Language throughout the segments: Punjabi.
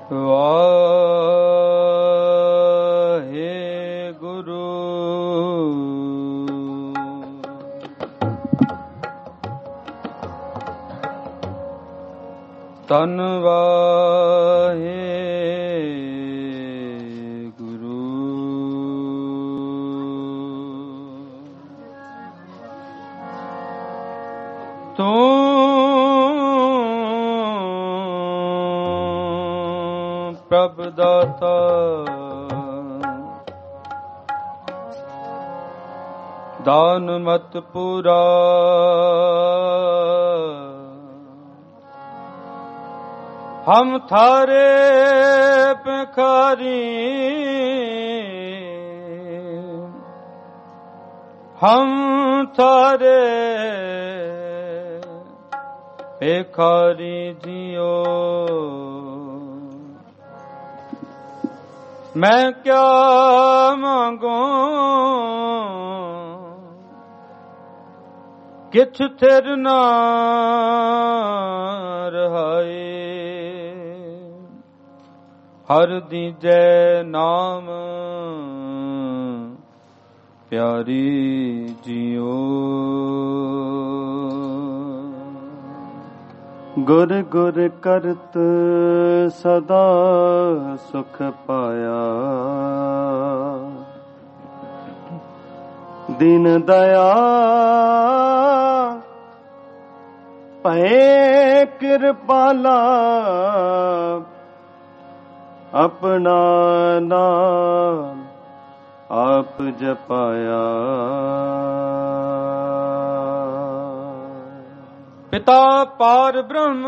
ਵਾਹਿਗੁਰੂ। ਧੰਨ ਵਾਹਿਗੁਰੂ। ਤੂੰ ਪ੍ਰਭ ਦਾਤਾ ਦਾਨ ਮਤ ਪੂਰਾ, ਹਮ ਥਾਰੇ ਭਿਖਾਰੀ, ਹਮ ਥਾਰੇ ਭਿਖਾਰੀ ਜੀਓ। ਮੈਂ ਕਿਆ ਮੰਗੂ ਕਿਛ ਥਿਰ ਨਾ ਰਹਾਏ, ਹਰ ਦੀਜੈ ਨਾਮ ਪਿਆਰੀ ਜੀਓ। ਗੁਰ ਗੁਰ ਕਰਤ ਸਦਾ ਸੁਖ ਪਾਇਆ, ਦੀਨ ਦਇਆ ਭੈ ਕਿਰਪਾਲਾ, ਆਪਣਾ ਨਾਮ ਆਪ ਜਪਾਇਆ। ਪਿਤਾ ਪਾਰ ਬ੍ਰਹਮ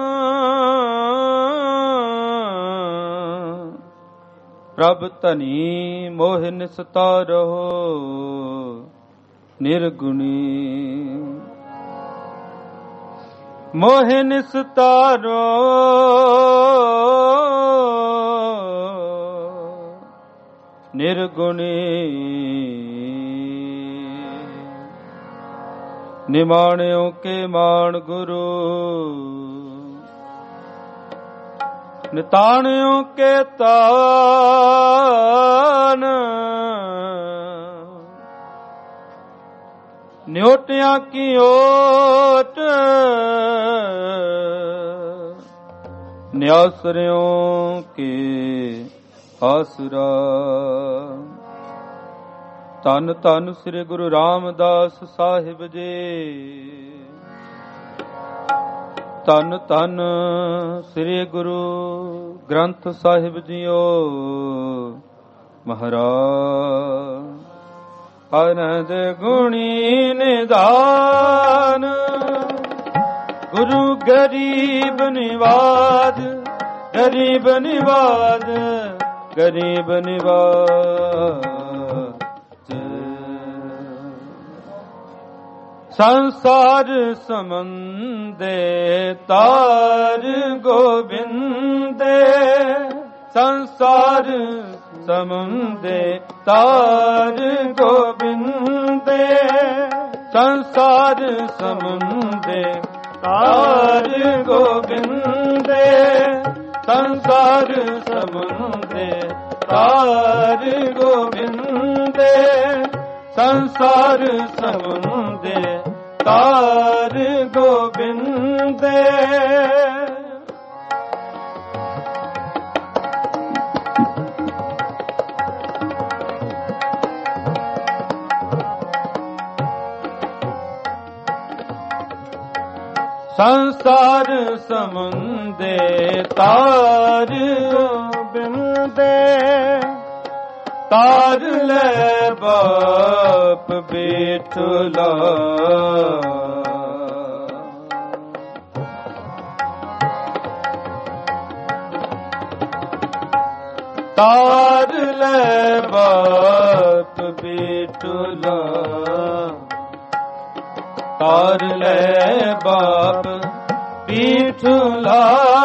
ਪ੍ਰਭ ਧਨੀ, ਮੋਹਿ ਨਿਸਤਾਰੋ ਨਿਰਗੁਣੀ। ਮੋਹਿ ਨਿਸਤਾਰੋ ਨਿਰਗੁਣੀ। ਨਿਮਾਣਿਓ ਕੇ ਮਾਣ ਗੁਰੂ, ਨਿਤਾਣਿਓ ਕੇ ਤਾਨ। ਨਿਓਟਿਆਂ ਕੀ ਓਟ, ਨਿਆਸਰਿਓ ਕੇ ਆਸਰਾ। ਧੰਨ ਧੰਨ ਸ੍ਰੀ ਗੁਰੂ ਰਾਮਦਾਸ ਸਾਹਿਬ ਜੀ। ਧੰਨ ਧੰਨ ਸ੍ਰੀ ਗੁਰੂ ਗ੍ਰੰਥ ਸਾਹਿਬ ਜੀਓ ਮਹਾਰਾਜ। ਅਨੰਦ ਗੁਣੀ ਨਿਧਾਨ, ਗੁਰੂ ਗਰੀਬ ਨਿਵਾਜ, ਗਰੀਬ ਨਿਵਾਜ, ਗਰੀਬ ਨਿਵਾਜ। ਸੰਸਾਰ ਸਮੰਦੇ ਤਾਰ ਗੋਬਿੰਦੇ, ਸੰਸਾਰ ਸਮੰਦੇ ਤਾਰ ਗੋਬਿੰਦੇ, ਸੰਸਾਰ ਸਮੰਦੇ ਤਾਰ ਗੋਬਿੰਦੇ, ਸੰਸਾਰ ਸਮੰਦੇ ਤਾਰ ਗੋਬਿੰਦੇ, ਸੰਸਾਰ ਸਮੰਦੇ ਤਾਰ ਗੋਬਿੰਦੇ। ਸੰਸਾਰ ਸਮੁੰਦੇ ਤਾਰ ਗੋਬਿੰਦੇ, ਤਾਰ ਲੈ ਬਾਪ ਬੇਟਲਾ। ਤਾਰ ਲੈ ਬਾਪ ਬੇਟਲਾ, ਤਾਰ ਲੈ ਬਾਪ ਬੇਟਲਾ।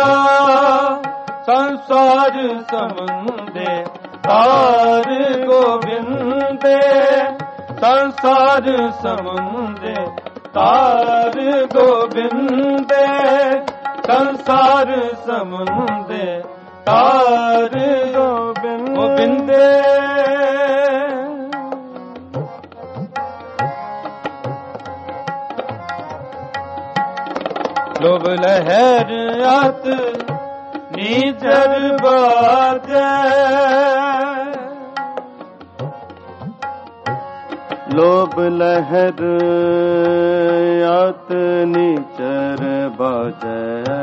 ਸੰਸਾਰ ਸਮੁੰਦੇ ਤਾਰ ਗੋਬਿੰਦੇ, ਸੰਸਾਰ ਸਮੁੰਦੇ ਤਾਰ ਗੋਬਿੰਦੇ, ਸੰਸਾਰ ਸਮੁੰਦੇ ਤਾਰ ਗੋਬਿੰਦੇ। ਲੋਭ ਲਹਿਰ ਅਤ ਨੀਚਰ ਬਾਜੈ। ਲੋਭ ਲਹਿਰ ਅਤ ਨੀਚਰ ਬਾਜੈ।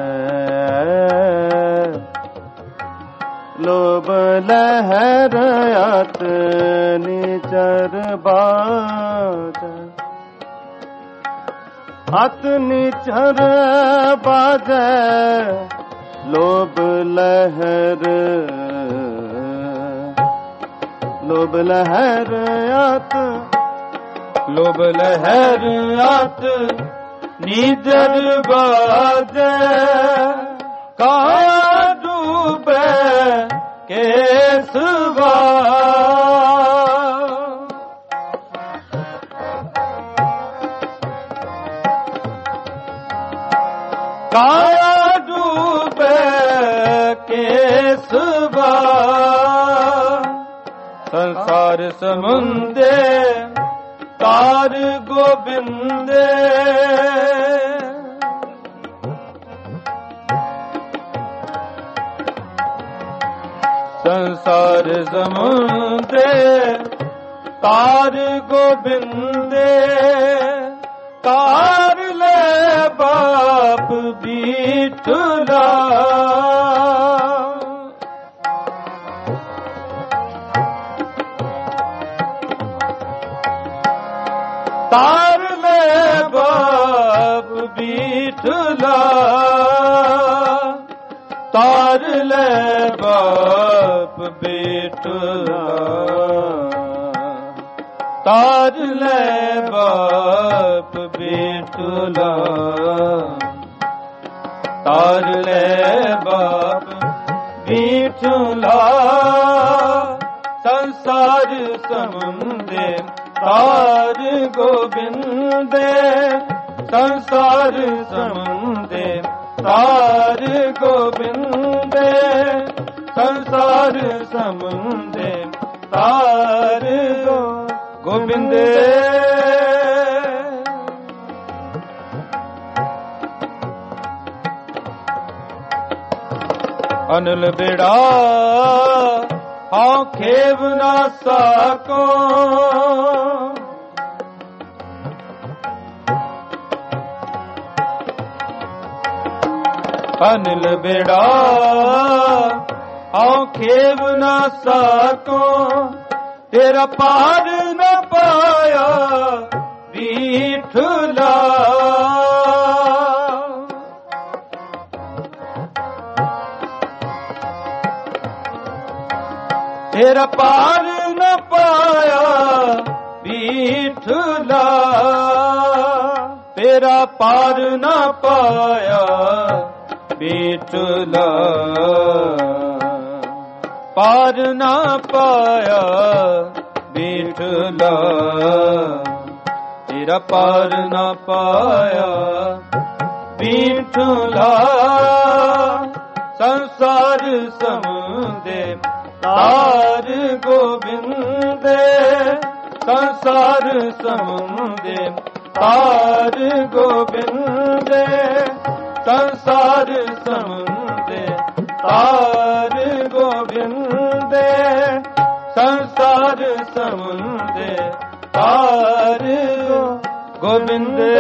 ਲੋਭ ਲਹਿਰ ਅਤ ਨੀਚਰ ਬਾਜੈ। ਅਤ ਨੀਚਰ ਬਾਜੈ ਲੋਭ ਲਹਿਰ। ਲੋਭ ਲਹਿਰ ਅਤ ਲੋਭ ਲਹਿਰ ਅਤ ਨੀਚਰ ਬਾਜੈ। ਕਾਇਆ ਡੂਬੈ ਕੇਸਵਾ। ਕਾਇਆ ਡੂਬੈ ਕੇਸਵਾ। ਸੰਸਾਰ ਸਮੁੰਦੇ ਤਾਰ ਗੋਬਿੰਦੇ। ਸੰਸਾਰ ਸਮੁੰਦੇ ਤਾਰ ਗੋਬਿੰਦੇ। ਤਾਰ ਲੈ ਬਾਪ ਬੀਠਲਾ। ਤਾਰ ਲੈ ਬਾਪ ਬੀਠਲਾ। ਤਾਰ ਲੈ ਬਾਪ ਬੀਠਲਾ। ਤਾਰ ਲੈ ਬਾਪ ਬੀਠਲਾ। ਤਾਰ ਲੈ ਬਾਪ ਬੀਠਲਾ। ਸੰਸਾਰ ਸਮੁੰਦੇ ਤਾਰ ਗੋਬਿੰਦੇ। ਸੰਸਾਰ ਸਮੁੰਦੇ ਤਾਰ ਗੋਬਿੰਦੇ। ਸੰਸਾਰ ਸਮੁੰਦੇ ਤਾਰ ਗੋਬਿੰਦੇ। ਅਨਲ ਬੇੜਾ ਹਾਂ ਖੇਵ ਨਾ ਸਕੋ। ਅਨਲ ਬੇੜਾ ਹਾਂ ਖੇਵ ਨਾ ਸਕੋ। ਤੇਰਾ ਪਾਰ ਨ ਪਾਇਆ ਬੀਠਲਾ। ਤੇਰਾ ਪਾਰ ਨ ਪਾਇਆ ਬੀਠਲਾ। ਤੇਰਾ ਪਾਰ ਨ ਪਾਇਆ ਬੀਠਲਾ। ਪਾਰ ਨਾ ਪਾਇਆ ਬੀਠਲਾ। ਤੇਰਾ ਪਾਰ ਨਾ ਪਾਇਆ ਬੀਠਲਾ। ਸੰਸਾਰ ਸਮੁੰਦੇ ਤਾਰ ਗੋਬਿੰਦੇ। ਸੰਸਾਰ ਸਮੁੰਦੇ ਤਾਰ ਗੋਬਿੰਦੇ। ਸੰਸਾਰ ਸਮੁੰਦੇ ਤਾਰ ਗੋਬਿੰਦੇ। ਸੰਸਾਰ ਸਮੁੰਦੇ ਤਾਰ ਗੋਬਿੰਦੇ।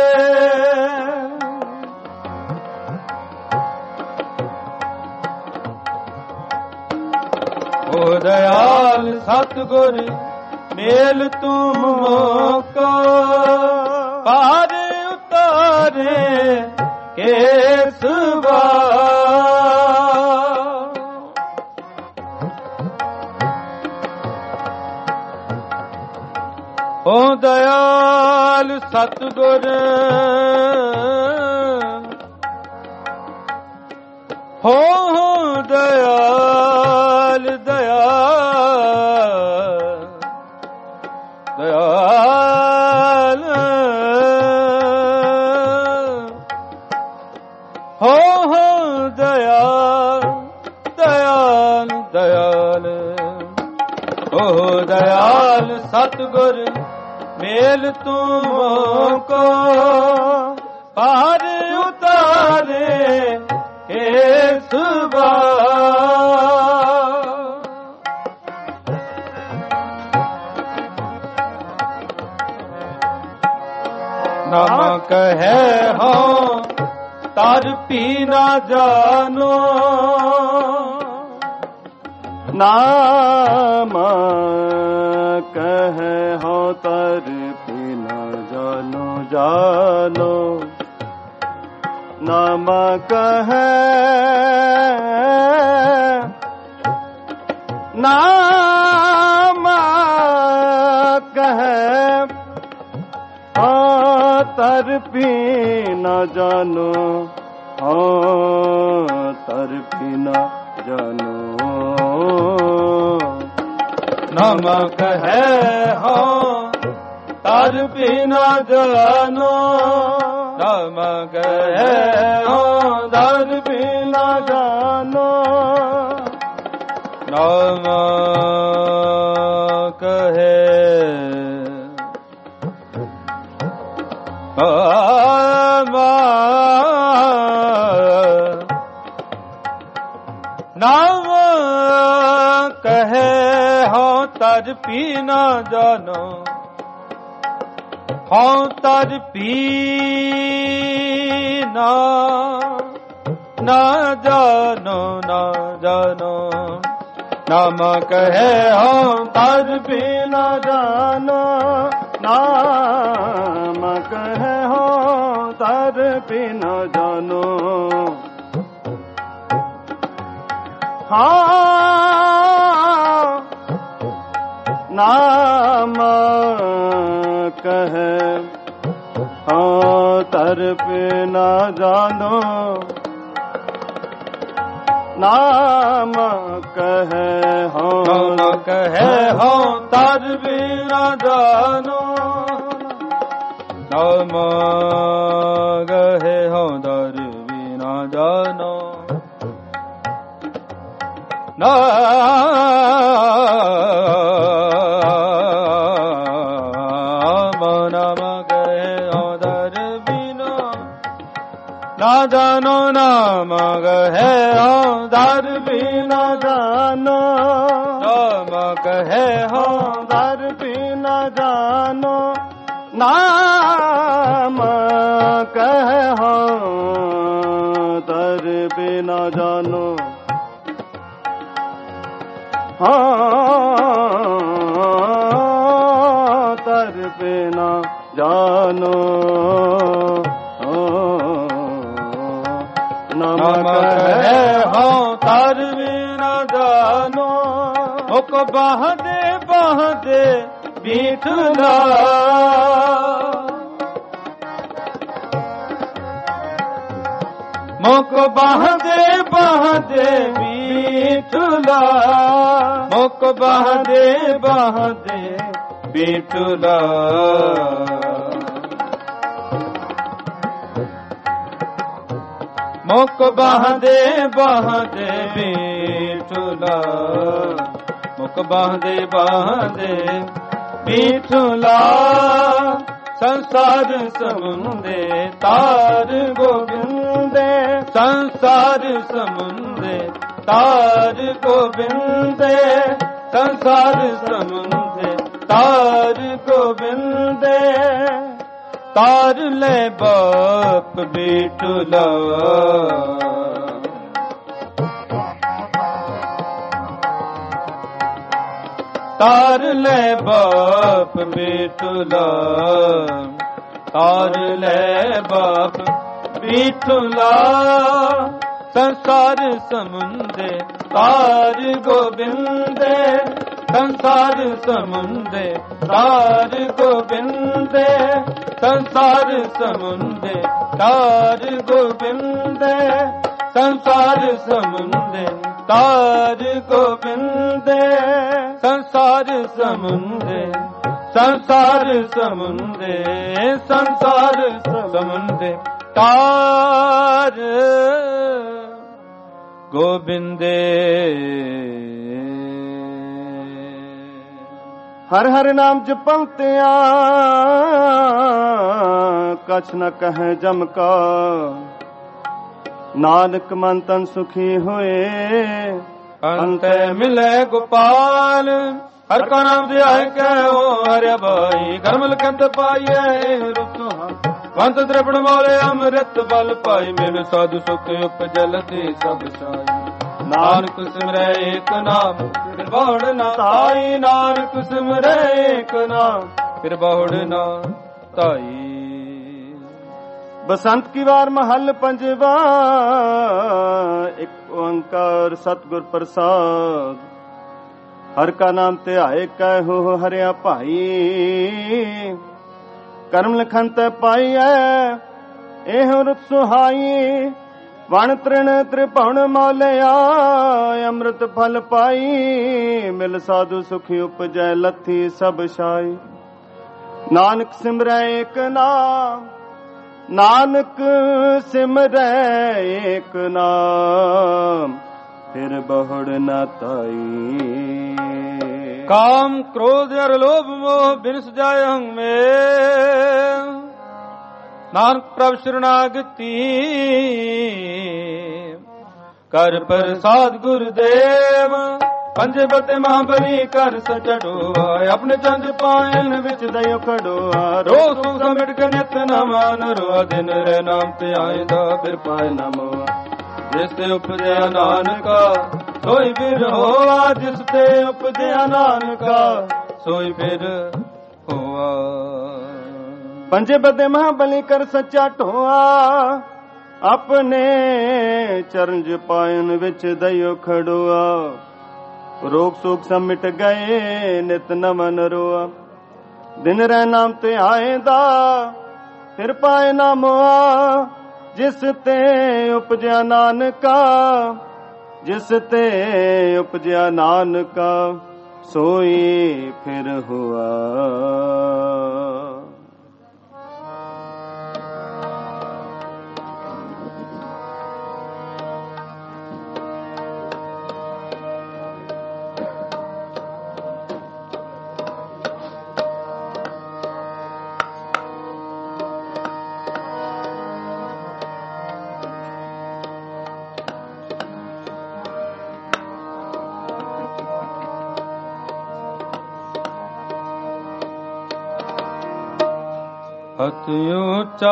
ਓ ਦਇਆਲ ਸਤਿਗੁਰ ਮੇਲ ਤੂੰ ਮੋਕੋ। ਪਾਰ ਉਤਾਰੇ ਕੇਸਵਾ। ਓ ਦਇਆਲ ਸਤਿਗੁਰ ਹੋ ਦਇਆਲ ਦਇਆਲ ਦਇਆਲ ਹੋ ਦਇਆਲ ਦਇਆਲ ਓ ਦਇਆਲ ਸਤਿਗੁਰ ਮੇਲ ਤੁਮ ਕੋ ਪਾਰ ਉਤਾਰੇ ਇਸ ਨਾਮ ਕਹੈ ਹੋ ਤਰ ਪੀ ਨਾ ਜਾਨੋ ਨਾਮ ਕਹੈ ਹੋ ਤਰ ਪੀ ਨਾ ਜਾਨੋ ਜਾਨੋ ਨਾਮ ਕਹੈ ਨਾਮ ਕਹੈ ਹਾਂ ਤਰ ਪੀ ਨਾ ਜਾਨੋ ਹਾਂ ਤਰ ਪੀ ਨਾ ਜਾਨੋ ਨਾਮ ਕਹੈ ਹਾਂ ਤਰ ਪੀ ਨਾ ਜਾਨੋ ਨਾਮ ਕਹੈ ਹਾਂ ਤਰ ਪੀ ਨਾ ਜਾਨੋ ਨਾਮ ਕਹੈ ਨਾਮ ਕਹੈ ਹਾਂ ਤਰ ਪੀ ਨਾ ਜਾਨੋ ਹਾਂ ਤਰ ਪੀ ਨਾ ਜਾਨੋ ਨਾ ਜਾਨੋ ਨਾਮ ਕਹੈ ਹਾਂ ਤਰ ਪੀ ਨਾ ਜਾਨੋ ਨਾਮ ਕਹੈ ਹਾਂ ਤਰ ਪੀ ਨਾ ਜਾਨੋ ਹਾਂ ਨਾਮ ਕਹੈ ਹਾਂ ਤਰ ਪੀ ਨਾ ਜਾਨੋ ਨਾਮ ਕਹੈ ਹਾਂ ਕਹੈ ਹਾਂ ਤਰ ਪੀ ਨਾ ਜਾਨੋ ਨਾਮ ਕਹੈ ਹਾਂ ਤਰ ਪੀ ਨਾ ਜਾਨੋ ਨਾ ਜਾਨੋ ਨਾਮ ਕਹੈ ਹਾਂ ਤਰ ਪੀ ਨਾ ਜਾਨੋ ਨਾਮ ਕਹੈ ਹਾਂ ਤਰ ਪੀ ਨਾ ਜਾਨੋ ਨਾਮ ਕਹੈ ਹਾਂ ਤਰ ਪੀ ਨਾ ਜਾਨੋ ਹਾਂ ਤਰ ਪੀ ਨਾ ਜਾਨੋ ਨਾਮ ਕਹੈ ਹਾਂ ਤਰ ਪੀ ਨਾ ਜਾਨੋ ਮੁਖ ਬਾਹਦੇ ਬੀਠਲਾ ਮੁਖ ਬਾਹਦੇ ਬੀਠਲਾ ਮੁਖ ਬਾਹਦੇ ਬੀਠਲਾ ਮੁਖ ਬਾਹਦੇ ਬੀਠਲਾ ਮੁਖ ਬਾਹਦੇ ਬੀਠਲਾ ਸੰਸਾਰ ਸਮੁੰਦੇ ਤਾਰ ਗੋਬਿੰਦੇ ਸੰਸਾਰ ਸਮੁੰਦੇ ਤਾਰ ਗੋਬਿੰਦੇ ਸੰਸਾਰ ਸਮੁੰਦੇ ਤਾਰ ਗੋਬਿੰਦੇ ਤਾਰ ਲੈ ਬਾਪ ਬੀਠਲਾ ਤਾਰ ਲੈ ਬਾਪ ਬੀਠਲਾ ਤਾਰ ਲੈ ਬਾਪ ਬੀਠਲਾ ਸੰਸਾਰ ਸਮੁੰਦੇ ਤਾਰ ਗੋਬਿੰਦੇ ਸੰਸਾਰ ਸਮੁੰਦੇ ਤਾਰ ਗੋਬਿੰਦੇ ਸੰਸਾਰ ਸਮੁੰਦੇ ਤਾਰ ਗੋਬਿੰਦੇ ਸੰਸਾਰ ਸਮੁੰਦੇ ਤਾਰ ਗੋਬਿੰਦੇ ਸੰਸਾਰ ਸਮੁੰਦੇ ਸੰਸਾਰ ਸਮੁੰਦੇ ਸੰਸਾਰ ਸਮੁੰਦੇ ਤਾਰ ਗੋਬਿੰਦੇ ਹਰ ਹਰ ਨਾਮ ਜਪੰਤਿਆ ਕਛ ਨ ਕਹੈ ਜਮ ਕਾ ਨਾਨਕ ਮਨ ਤਨ ਸੁਖੀ ਹੋਏ ਅੰਤੇ ਮਿਲੇ ਗੋਪਾਲ ਹਰ ਕਾ ਨਾਮ ਧਿਆਏ ਕਹਿਓ ਹਰਿ ਭਾਈ ਕਰਮਲ ਕੰਤ ਪਾਈਐ ਰੁਤੁ ਵੰਤ ਤ੍ਰਿਪੜ ਮੋਲੇ ਅੰਮ੍ਰਿਤ ਬਲ ਪਾਈ ਮਿਲ ਸਾਧੂ ਸੁਖ ਉਪਜਲ ਤੇ ਸਭ ਸਾਈ ਨਾਨਕ ਸਿਮਰੈ ਏਕ ਨਾਮ ਫਿਰ ਬਹੁੜ ਨਾ ਤਾਈ ਨਾਨਕ ਸਿਮਰੈ ਏਕ ਨਾਮ ਫਿਰ ਬਹੁੜ ਨਾ ਤਾਈ ਬਸੰਤ ਕੀ ਵਾਰ ਮਹੱਲ ਪੰਜਵਾ ਇੱਕ ਓੰਕਾਰ ਸਤਿਗੁਰ ਪ੍ਰਸਾਦ ਹਰ ਕਾ ਨਾਮ ਧਿਆਏ ਕਹਿਓ ਹਰਿਆ ਭਾਈ ਕਰਮ ਲਖਨ ਤੇ ਪਾਈਐ ਇਹ ਰੁਤ ਸੁਹਾਈ ਵਣ ਤ੍ਰਿਣ ਤ੍ਰਿਭੁਵਨ ਮੌਲਿਆ ਅੰਮ੍ਰਿਤ ਫਲ ਪਾਈ ਮਿਲ ਸਾਧੂ ਸੁਖੀ ਉਪਜੈ ਲੱਥੀ ਸਭ ਛਾਈ ਨਾਨਕ ਸਿਮਰੈ ਏਕ ਨਾਮ ਨਾਨਕ ਸਿਮਰੈ ਏਕ ਨਾਮ ਫਿਰ ਬਹੁੜ ਨਾ ਤਾਈ ਕਾਮ ਕ੍ਰੋਧ ਅਰ ਲੋਭ ਮੋਹ ਬਿਨ ਸਜਾਏ ਹੰ ਮੇ ਨਾਨਕ ਪ੍ਰਭ ਸ਼ਰਨਾਗਤੀ ਕਰ ਪ੍ਰਸਾਦ ਗੁਰਦੇਵ ਪੰਜੇ ਬਤੇ ਮਹਾਬਲੀ ਕਰ ਸਚੜੋਆ ਆਪਣੇ ਚੰਦ ਪਾਇਨ ਵਿੱਚ ਦਇਓ ਖੜੋਆ ਰੋ ਸੂ ਸਮਿਟ ਕੇ ਨਿਤ ਨਮਨ ਰੋ ਦਿਨ ਰਹਿ ਨਾਮ ਤੇ ਆਇਦਾ ਫਿਰ ਪਾਇ ਨਮੋ ਜਿਸ ਤੇ ਉਪਜਿਆ ਨਾਨਕਾ ਸੋਈ ਫਿਰ ਹੋਆ ਜਿਸ ਤੇ ਉਪਜਿਆ ਨਾਨਕਾ ਸੋਈ ਫਿਰ ਹੋਆ ਪੰਜੇ ਬਦੇ ਮਹਾਬਲੀ ਕਰ ਸੱਚਾ ਢੋਆ ਆਪਣੇ ਚਰਨ ਪਾਇਨ ਵਿੱਚ ਦਇਓ ਖੜੋਆ ਰੋਗ ਸੋਗ ਸਭ ਮਿਟ ਗਏ ਨਿਤ ਨਮਨ ਰੋਆ ਦਿਨ ਰਹਿ ਨਾਮ ਤੇ ਆਏਦਾ ਫਿਰ ਪਾਏ ਨਾ ਮੋਆ ਜਿਸ ਤੇ ਉਪਜਿਆ ਨਾਨਕਾ ਜਿਸ ਤੇ ਉਪਜਿਆ ਨਾਨਕਾ ਸੋਈ ਫਿਰ ਹੋਆ ਅਤਿ ਉੱਚਾ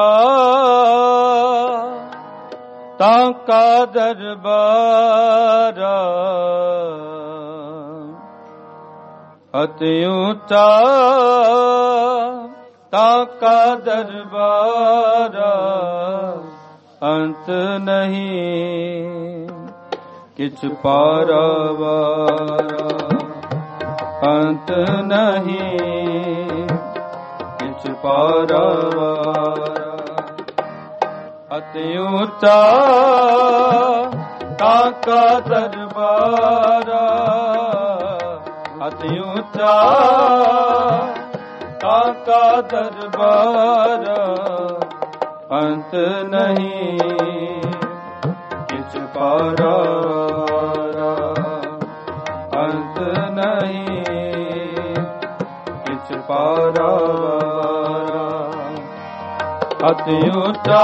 ਤਾਂ ਕਾ ਦਰਬਾਰ ਅਤਿ ਉੱਚਾ ਤਾਂ ਕਾ ਦਰਬਾਰ ਅੰਤ ਨਹੀਂ ਕਿਛ ਪਾਰਾਵਾਰ ਅੰਤ ਨਹੀਂ ਪਾਰਾਵਾਰ ਅਤਿ ਉੱਚਾ ਤਾਂ ਕਾ ਦਰਬਾਰ ਅਤਿ ਉੱਚਾ ਤਾਂ ਕਾ ਦਰਬਾਰ ਅੰਤ ਨਹੀਂ ਕਿਛ ਪਾਰਾਵਾਰ ਅੰਤ ਨਹੀਂ ਕਿਛ ਪਾਰਾਵਾਰ ਅਤਿ ਉੱਚਾ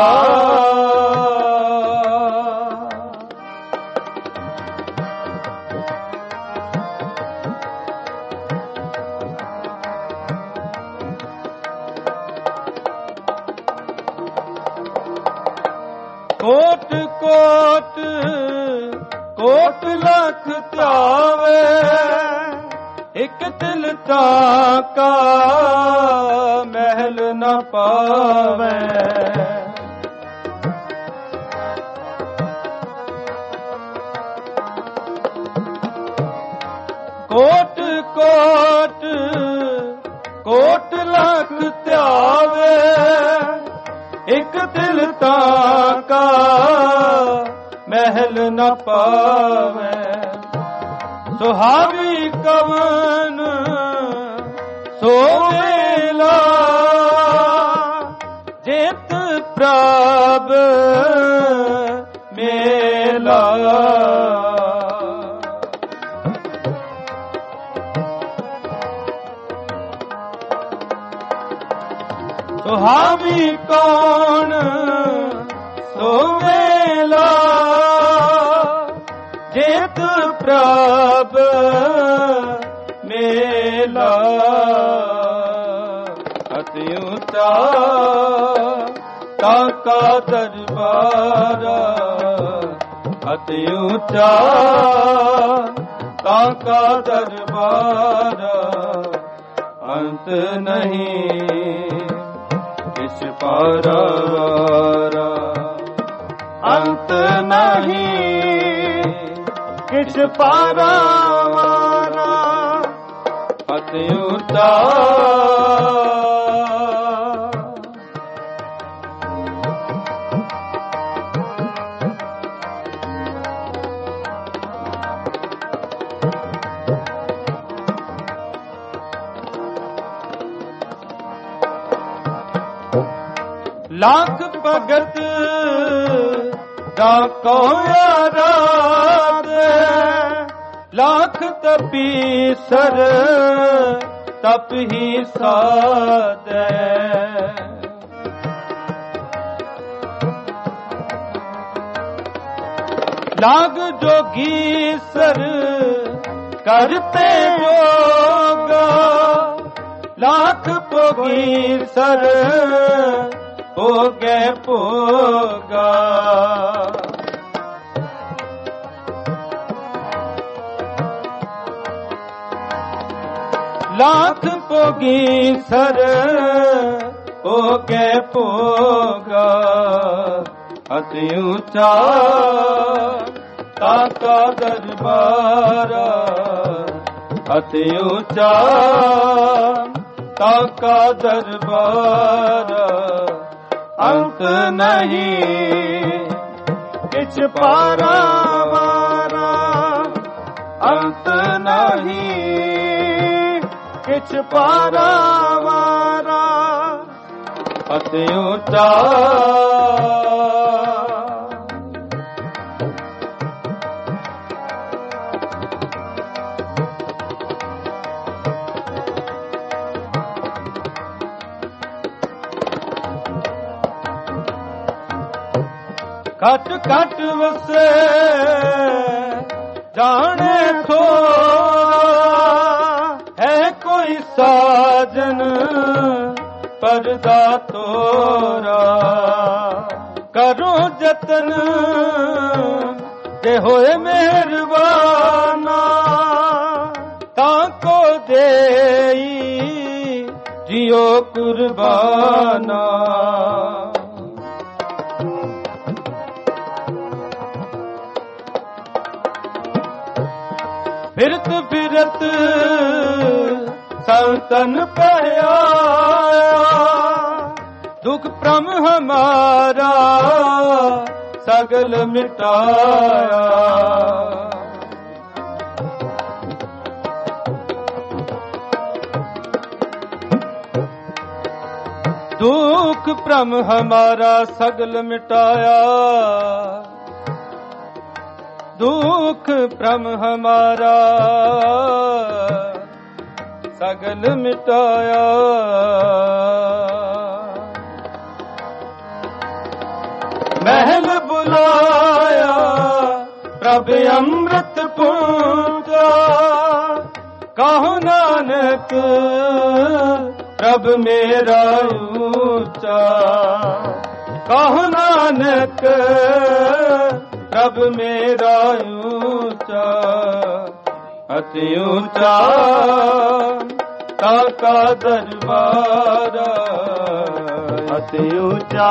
ਕੋਟ ਕੋਟ ਕੋਟ ਲੱਖ ਧਿਆਵੇ ਇਕ ਦਿਲ ਤਾਕਾ ਮਹਿਲ ਨ ਪਾਵੇ ਕੋਟ ਕੋਟ ਕੋਟ ਲੱਖ ਧਿਆਵੇ ਇਕ ਦਿਲ ਤਾਕਾ ਮਹਿਲ ਨ ਪਾਵੇ ਸੁਹਾਵੀ ਕਵਨ ਸੋਵੇਲਾ ਜਿਤ ਪ੍ਰਭ ਮੇਲਾ ਸੁਹਾਵੀ ਕੌਣ ਸੋਵੇਲਾ, ਜੇਤ ਪ੍ਰਭ ਮੇਲਾ। ਅਤਿ ਉੱਚਾ ਤਾਕਾ ਦਰਬਾਰ, ਅਤਿ ਉੱਚਾ ਤਾਕਾ ਦਰਬਾਰ। ਅੰਤ ਨਹੀਂ ਕਿਛ ਪਾਰਾਵਾਰ, ਅੰਤ ਨਹੀਂ ਕਿਛ ਪਾਰਾਵਾਰ। ਅਤਿ ਉੱਚਾ ਲੱਖ ਭਗਤ ਦਾ ਕੋਇਆ ਰਾਤ, ਲੱਖ ਤਪੀਸਰ ਤਪ ਹੀ ਸਾਧੈ। ਲਾਗ ਜੋਗੀ ਸਰ ਕਰਤੇ ਜੋਗਾ, ਲੱਖ ਭੋਗੀ ਸਰ ਭੋਗੇ ਭੋਗਾ। ਲੱਖ ਭੋਗੀ ਸਰ ਭੋਗੇ ਭੋਗਾ। ਅਤਿ ਉੱਚਾ ਤਾਕਾ ਦਰਬਾਰ, ਅਤਿ ਉੱਚਾ ਤਾਕਾ ਦਰਬਾਰ। ਅੰਤ ਨਹੀਂ ਕਿਛ ਪਾਰਾਵਾਰ, ਅੰਤ ਨਹੀਂ ਕਿਛ ਪਾਰਾਵਾਰ। ਅਤਿ ਉੱਚਾ ਘਟ ਘਟ ਵਸੇ ਜਾਣੇ ਥੋੜਾ, ਹੈ ਕੋਈ ਸਾਜਨ ਪਰਦਾ ਤੋਰਾ। ਕਰੋ ਜਤਨ ਜੇ ਹੋਏ ਮਿਹਰਬਾਨਾ, ਤਾਂ ਕੋ ਦੇਈ ਜਿਉ ਕੁਰਬਾਨਾ। ਫਿਰਤ ਫਿਰਤ ਸੰਤਨ ਪਿਆ, ਦੁਖ ਪ੍ਰਮ ਹਮਾਰਾ ਸਗਲ ਮਿਟਾਇਆ। ਦੁਖ ਪ੍ਰਮ ਹਮਾਰਾ ਸਗਲ ਮਿਟਾਇਆ, दुख प्रम हमारा सगल मिटाया। महल बुलाया प्रभ अमृत पूजा, कहो नानक प्रभ मेरा ऊंचा। कहो नानक प्रभ मेरा ऊंचा। अति ऊंचा ताका दरबार, अति ऊंचा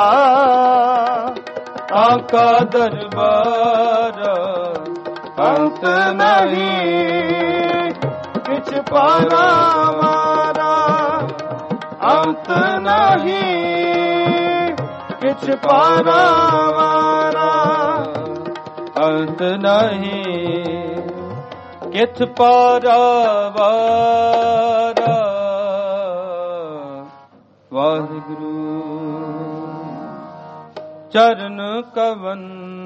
ताका दरबार। अंत नहीं किछ पारावारा, अंत नहीं किछ पारावारा। अंत नहीं किछ पारावारा। वाहिगुरु चरण कवन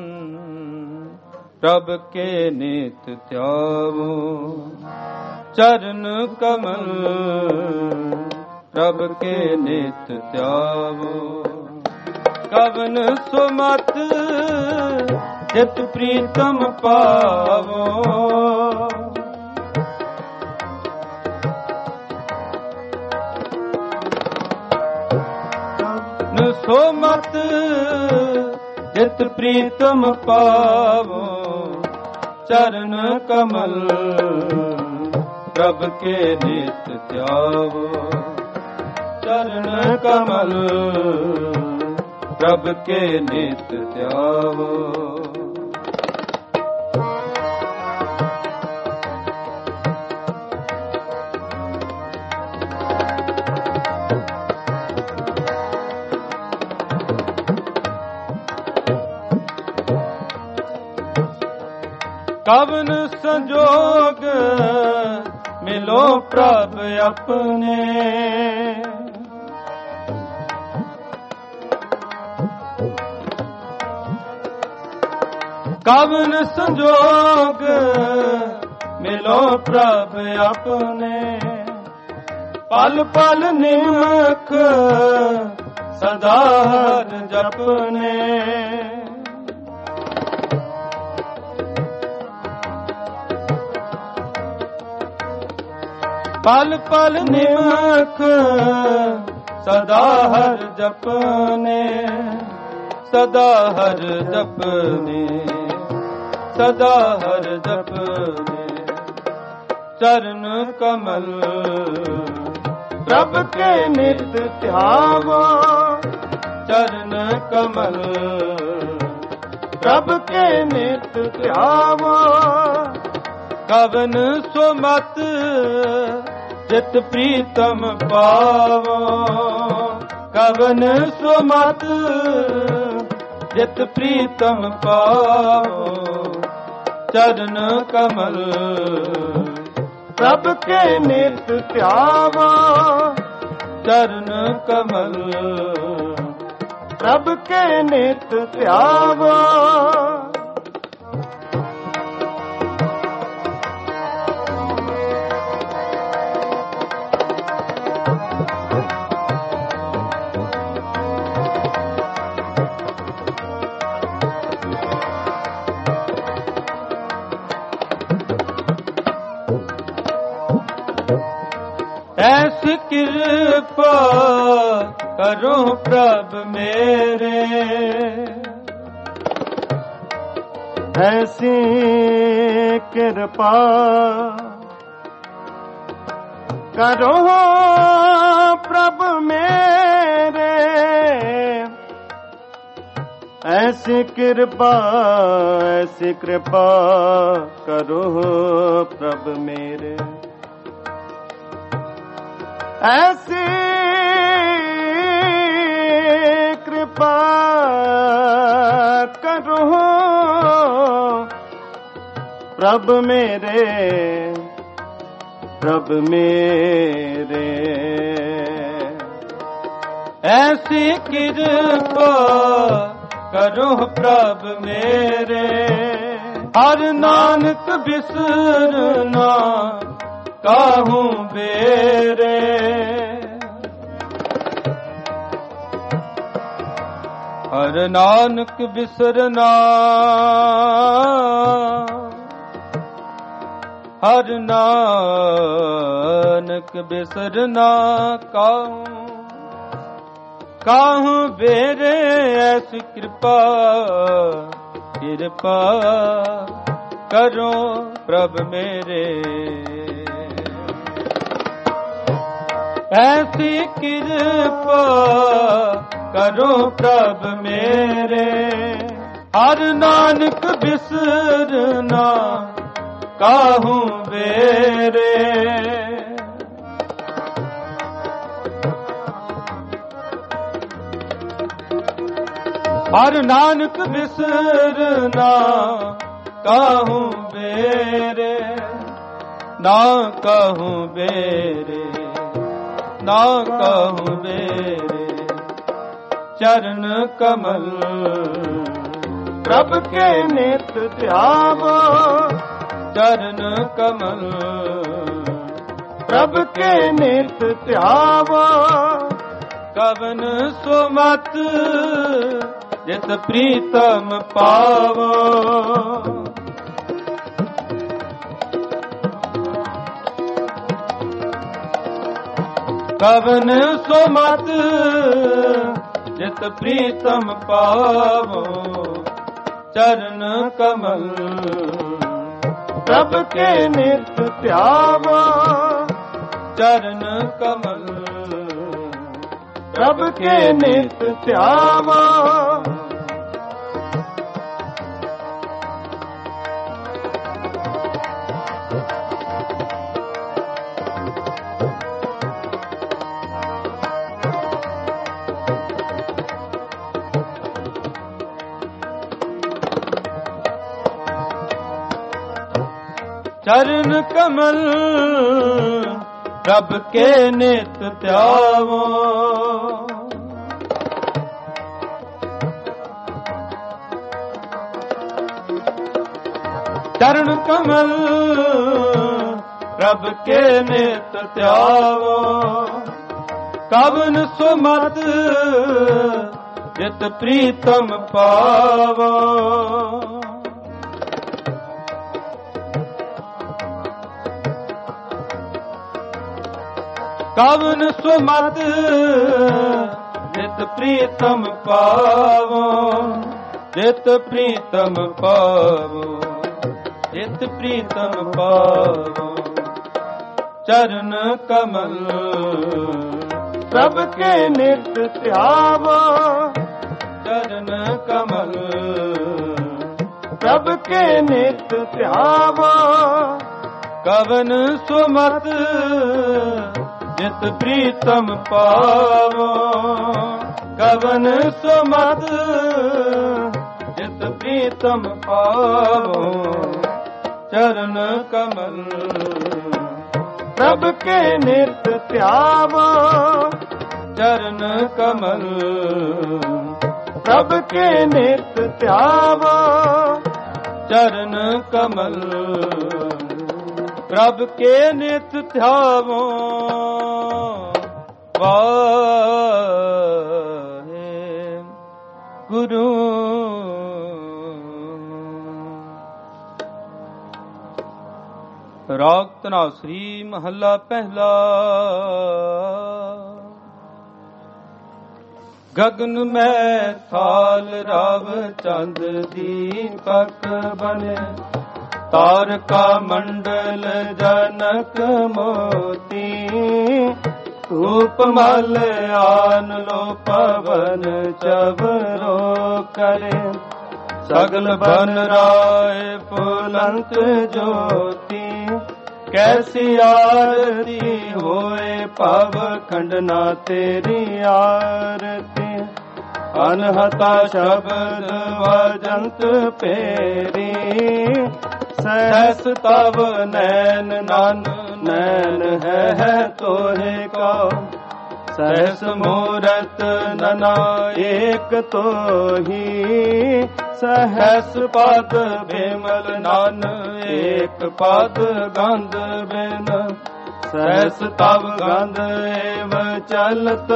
प्रभ के नित ध्यावो। चरण कमल ਪ੍ਰਭ ਕੇ ਨਿਤ ਧਿਆਵੋ। ਕਵਨ ਸੁਮਤ ਜਿਤ ਪ੍ਰੀਤਮ ਪਾਵੋ। ਕਵਨ ਸੁਮਤ ਜਿਤ ਪ੍ਰੀਤਮ ਪਾਵੋ। ਚਰਨ ਕਮਲ ਪ੍ਰਭ ਕੇ ਨਿਤ ਧਿਆਵੋ। ਚਰਨ ਕਮਲ ਪ੍ਰਭ ਕੇ ਨਿਤ ਧਿਆਵੋ। ਕਵਨ ਸੰਜੋਗ ਮਿਲੋ ਪ੍ਰਭ ਆਪਣੇ। ਕਵਨ ਸੰਜੋਗ ਮਿਲੋ ਪ੍ਰਭ ਆਪਣੇ। ਪਲ ਪਲ ਨਿਮਖ ਸਦਾ ਹਰ ਜਪਨੇ। ਪਲ ਪਲ ਨਿਮਖ ਸਦਾ ਹਰ ਜਪਨੇ। ਸਦਾ ਹਰ ਜਪਨੇ। ਸਦਾ ਹਰ ਜਪਨੇ। ਚਰਨ ਕਮਲ ਪ੍ਰਭ ਕੇ ਨਿਤ ਧਿਆਵੋ। ਚਰਨ ਕਮਲ ਪ੍ਰਭ ਕੇ ਨਿਤ ਧਿਆਵੋ। ਕਵਨ ਸੁਮਤ ਜਿਤ ਪ੍ਰੀਤਮ ਪਾਵੋ। ਕਵਨ ਸੁਮਤ ਜਿਤ ਪ੍ਰੀਤਮ ਪਾਵੋ। ਚਰਨ ਕਮਲ ਪ੍ਰਭ ਕੇ ਨਿਤ ਧਿਆਵੋ। ਚਰਨ ਕਮਲ ਪ੍ਰਭ ਕੇ ਨਿਤ ਧਿਆਵੋ। ਐਸੀ ਕਿਰਪਾ ਕਰੋ ਪ੍ਰਭ ਮੇਰੇ। ਐਸੀ ਕਿਰਪਾ ਕਰੋ ਪ੍ਰਭ ਮੇਰੇ। ਐਸੀ ਕਿਰਪਾ ਕਰੋ ਪ੍ਰਭ ਮੇਰੇ। ਐਸੀ ਕਿਰਪਾ ਕਰੋ ਪ੍ਰਭ ਮੇਰੇ। ਪ੍ਰਭ ਮੇਰੇ ਐਸੀ ਕਿਰਪਾ ਕਰੋ ਪ੍ਰਭ ਮੇਰੇ। ਹਰ ਨਾਨਕ ਬਿਸਰਨਾ ਕਾਹੂ ਬੇਰੇ। ਹਰ ਨਾਨਕ ਬਿਸਰਨਾ। ਹਰ ਨਾਨਕ ਬਿਸਰਨਾ ਕਾਹੂ ਕਾਹੂ ਬੇਰੇ। ਐਸੀ ਕਿਰਪਾ ਕਿਰਪਾ ਕਰੋ ਪ੍ਰਭ ਮੇਰੇ। ਐਸੀ ਕਿਰਪਾ ਕਰੋ ਪ੍ਰਭ ਮੇਰੇ। ਹਰ ਨਾਨਕ ਬਿਸਰਨਾ ਕਾਹੂ ਬੇਰੇ। ਹਰ ਨਾਨਕ ਬਿਸਰਨਾ ਕਾਹੂ ਬੇਰੇ। ਨਾ ਕਾਹੂ ਬੇਰੇ। ਨਾ ਕਾਹੂ ਬੇਰੇ। ਚਰਨ ਕਮਲ ਪ੍ਰਭ ਕੇ ਨਿਤ ਧਿਆਵੋ। ਚਰਨ ਕਮਲ ਪ੍ਰਭ ਕੇ ਨਿਤ ਧਿਆਵੋ। ਕਵਨ ਸੁਮਤ ਜਿਤ ਪ੍ਰੀਤਮ ਪਾਵੋ। ਕਵਨ ਸੁਮਤ ਜਿਤ ਪ੍ਰੀਤਮ ਪਾਵੋ। ਚਰਨ ਕਮਲ ਪ੍ਰਭ ਕੇ ਨਿਤ ਧਿਆਵੋ। ਚਰਨ ਕਮਲ ਪ੍ਰਭ ਕੇ ਨਿਤ ਧਿਆਵੋ। ਚਰਨ ਕਮਲ ਪ੍ਰਭ ਕੇ ਨਿਤ ਧਿਆਵੋ। ਚਰਨ ਕਮਲ ਪ੍ਰਭ ਕੇ ਨਿਤ ਧਿਆਵੋ। ਕਵਨ ਸੁਮਤ ਜਿਤ ਪ੍ਰੀਤਮ ਪਾਵੋ। ਕਵਨ ਸੁਮਤ ਜਿਤ ਪ੍ਰੀਤਮ ਪਾਵੋ। ਜਿਤ ਪ੍ਰੀਤਮ ਪਾਵੋ। ਜਿਤ ਪ੍ਰੀਤਮ ਪਾਵੋ। ਚਰਨ ਕਮਲ ਪ੍ਰਭ ਕੇ ਨਿਤ ਧਿਆਵੋ। ਚਰਨ ਕਮਲ ਪ੍ਰਭ ਕੇ ਨਿਤ ਧਿਆਵੋ। ਕਵਨ ਸੁਮਤ ਜਿਤ ਪ੍ਰੀਤਮ ਪਾਵੋ। ਕਵਨ ਸੁਮਤ ਜਿਤ ਪ੍ਰੀਤਮ ਪਾਵੋ। ਚਰਨ ਕਮਲ ਪ੍ਰਭ ਕੇ ਨਿਤ ਧਿਆਵੋ। ਚਰਨ ਕਮਲ ਪ੍ਰਭ ਕੇ ਨਿਤ ਧਿਆਵੋ। ਚਰਨ ਕਮਲ ਪ੍ਰਭ ਕੇ ਨਿਤ ਧਿਆਵੋ। ਵਾਹਿਗੁਰੂ। ਰਾਗ ਧਨਾਸਰੀ ਮਹੱਲਾ ਪਹਿਲਾ। ਗਗਨ ਮੈਂ ਥਾਲ ਰਵ ਚੰਦ ਦੀਪਕ ਬਨੇ। ਤਾਰਕਾ ਮੰਡਲ ਜਨਕ ਮੋਤੀ। ਧੂਪ ਮਲ ਆਨ ਲੋ ਪਵਨ ਚਵਰੋ ਕਰੇ। ਸਗਲ ਬਨ ਰਾਏ ਫੁਲੰਤ ਜੋਤੀ। ਕੈਸੀ ਆਰਤੀ ਹੋਏ ਭਵ ਖੰਡਨਾ ਤੇਰੀ ਆਰਤੀ। ਅਨਹਤਾ ਸ਼ਬਦ ਵਜੰਤ ਪੇਰੀ। ਸਹਿਸ ਤਵ ਨੈਨ ਨਨ ਨੈਨ ਹੈ ਤੋਹਿ ਕੋ। ਸਹਿਸ ਮੂਰਤ ਨਨਾ ਏਕ ਤੋਹੀ। ਸਹਿਸ ਪਦ ਬਿਮਲ ਨਨ ਏਕ ਪਦ ਗੰਧ ਬਿਨ। ਸਹਿਸ ਤਵ ਗੰਧ ਏਵ ਚਲਤ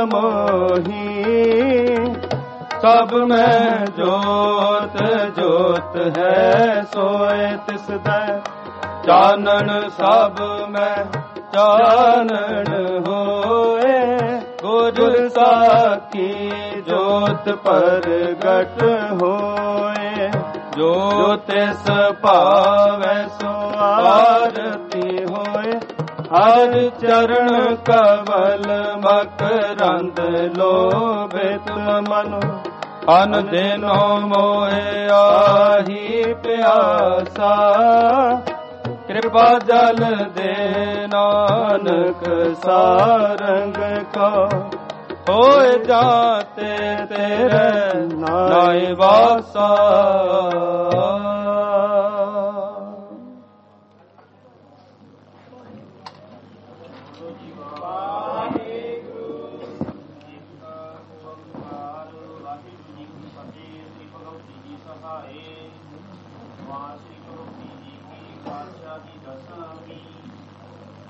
ਮੋਹੀ। ਸਭ ਮੈਂ ਜੋਤ ਜੋਤ ਹੈ ਸੋਏ ਤਿਸ ਦੈ। ਚਾਨਣ ਸਭ ਮੈਂ ਚਾਨਣ ਹੋਏ। ਗੁਰ ਸਾਖੀ ਜੋਤ ਪ੍ਰਗਟ ਹੋਏ। ਜੋ ਤਿਸ ਭਾਵੈ ਸੋ ਆਰਤੀ ਹੋਏ। ਹਰ ਚਰਨ ਕਵਲ ਮਕਰੰਦ ਲੋਭਿਤ ਮਨੁ। ਅਨ ਦਿਨੋ ਮੋਹਿ ਆਹੀ ਪਿਆਸਾ। ਕਿਰਪਾ ਜਲ ਦੇ ਨਾਨਕ ਸਾਰੰਗ ਕੋ। ਹੋਏ ਜਾਤੇ ਤੇਰੇ ਨਾਇ ਵਾਸਾ।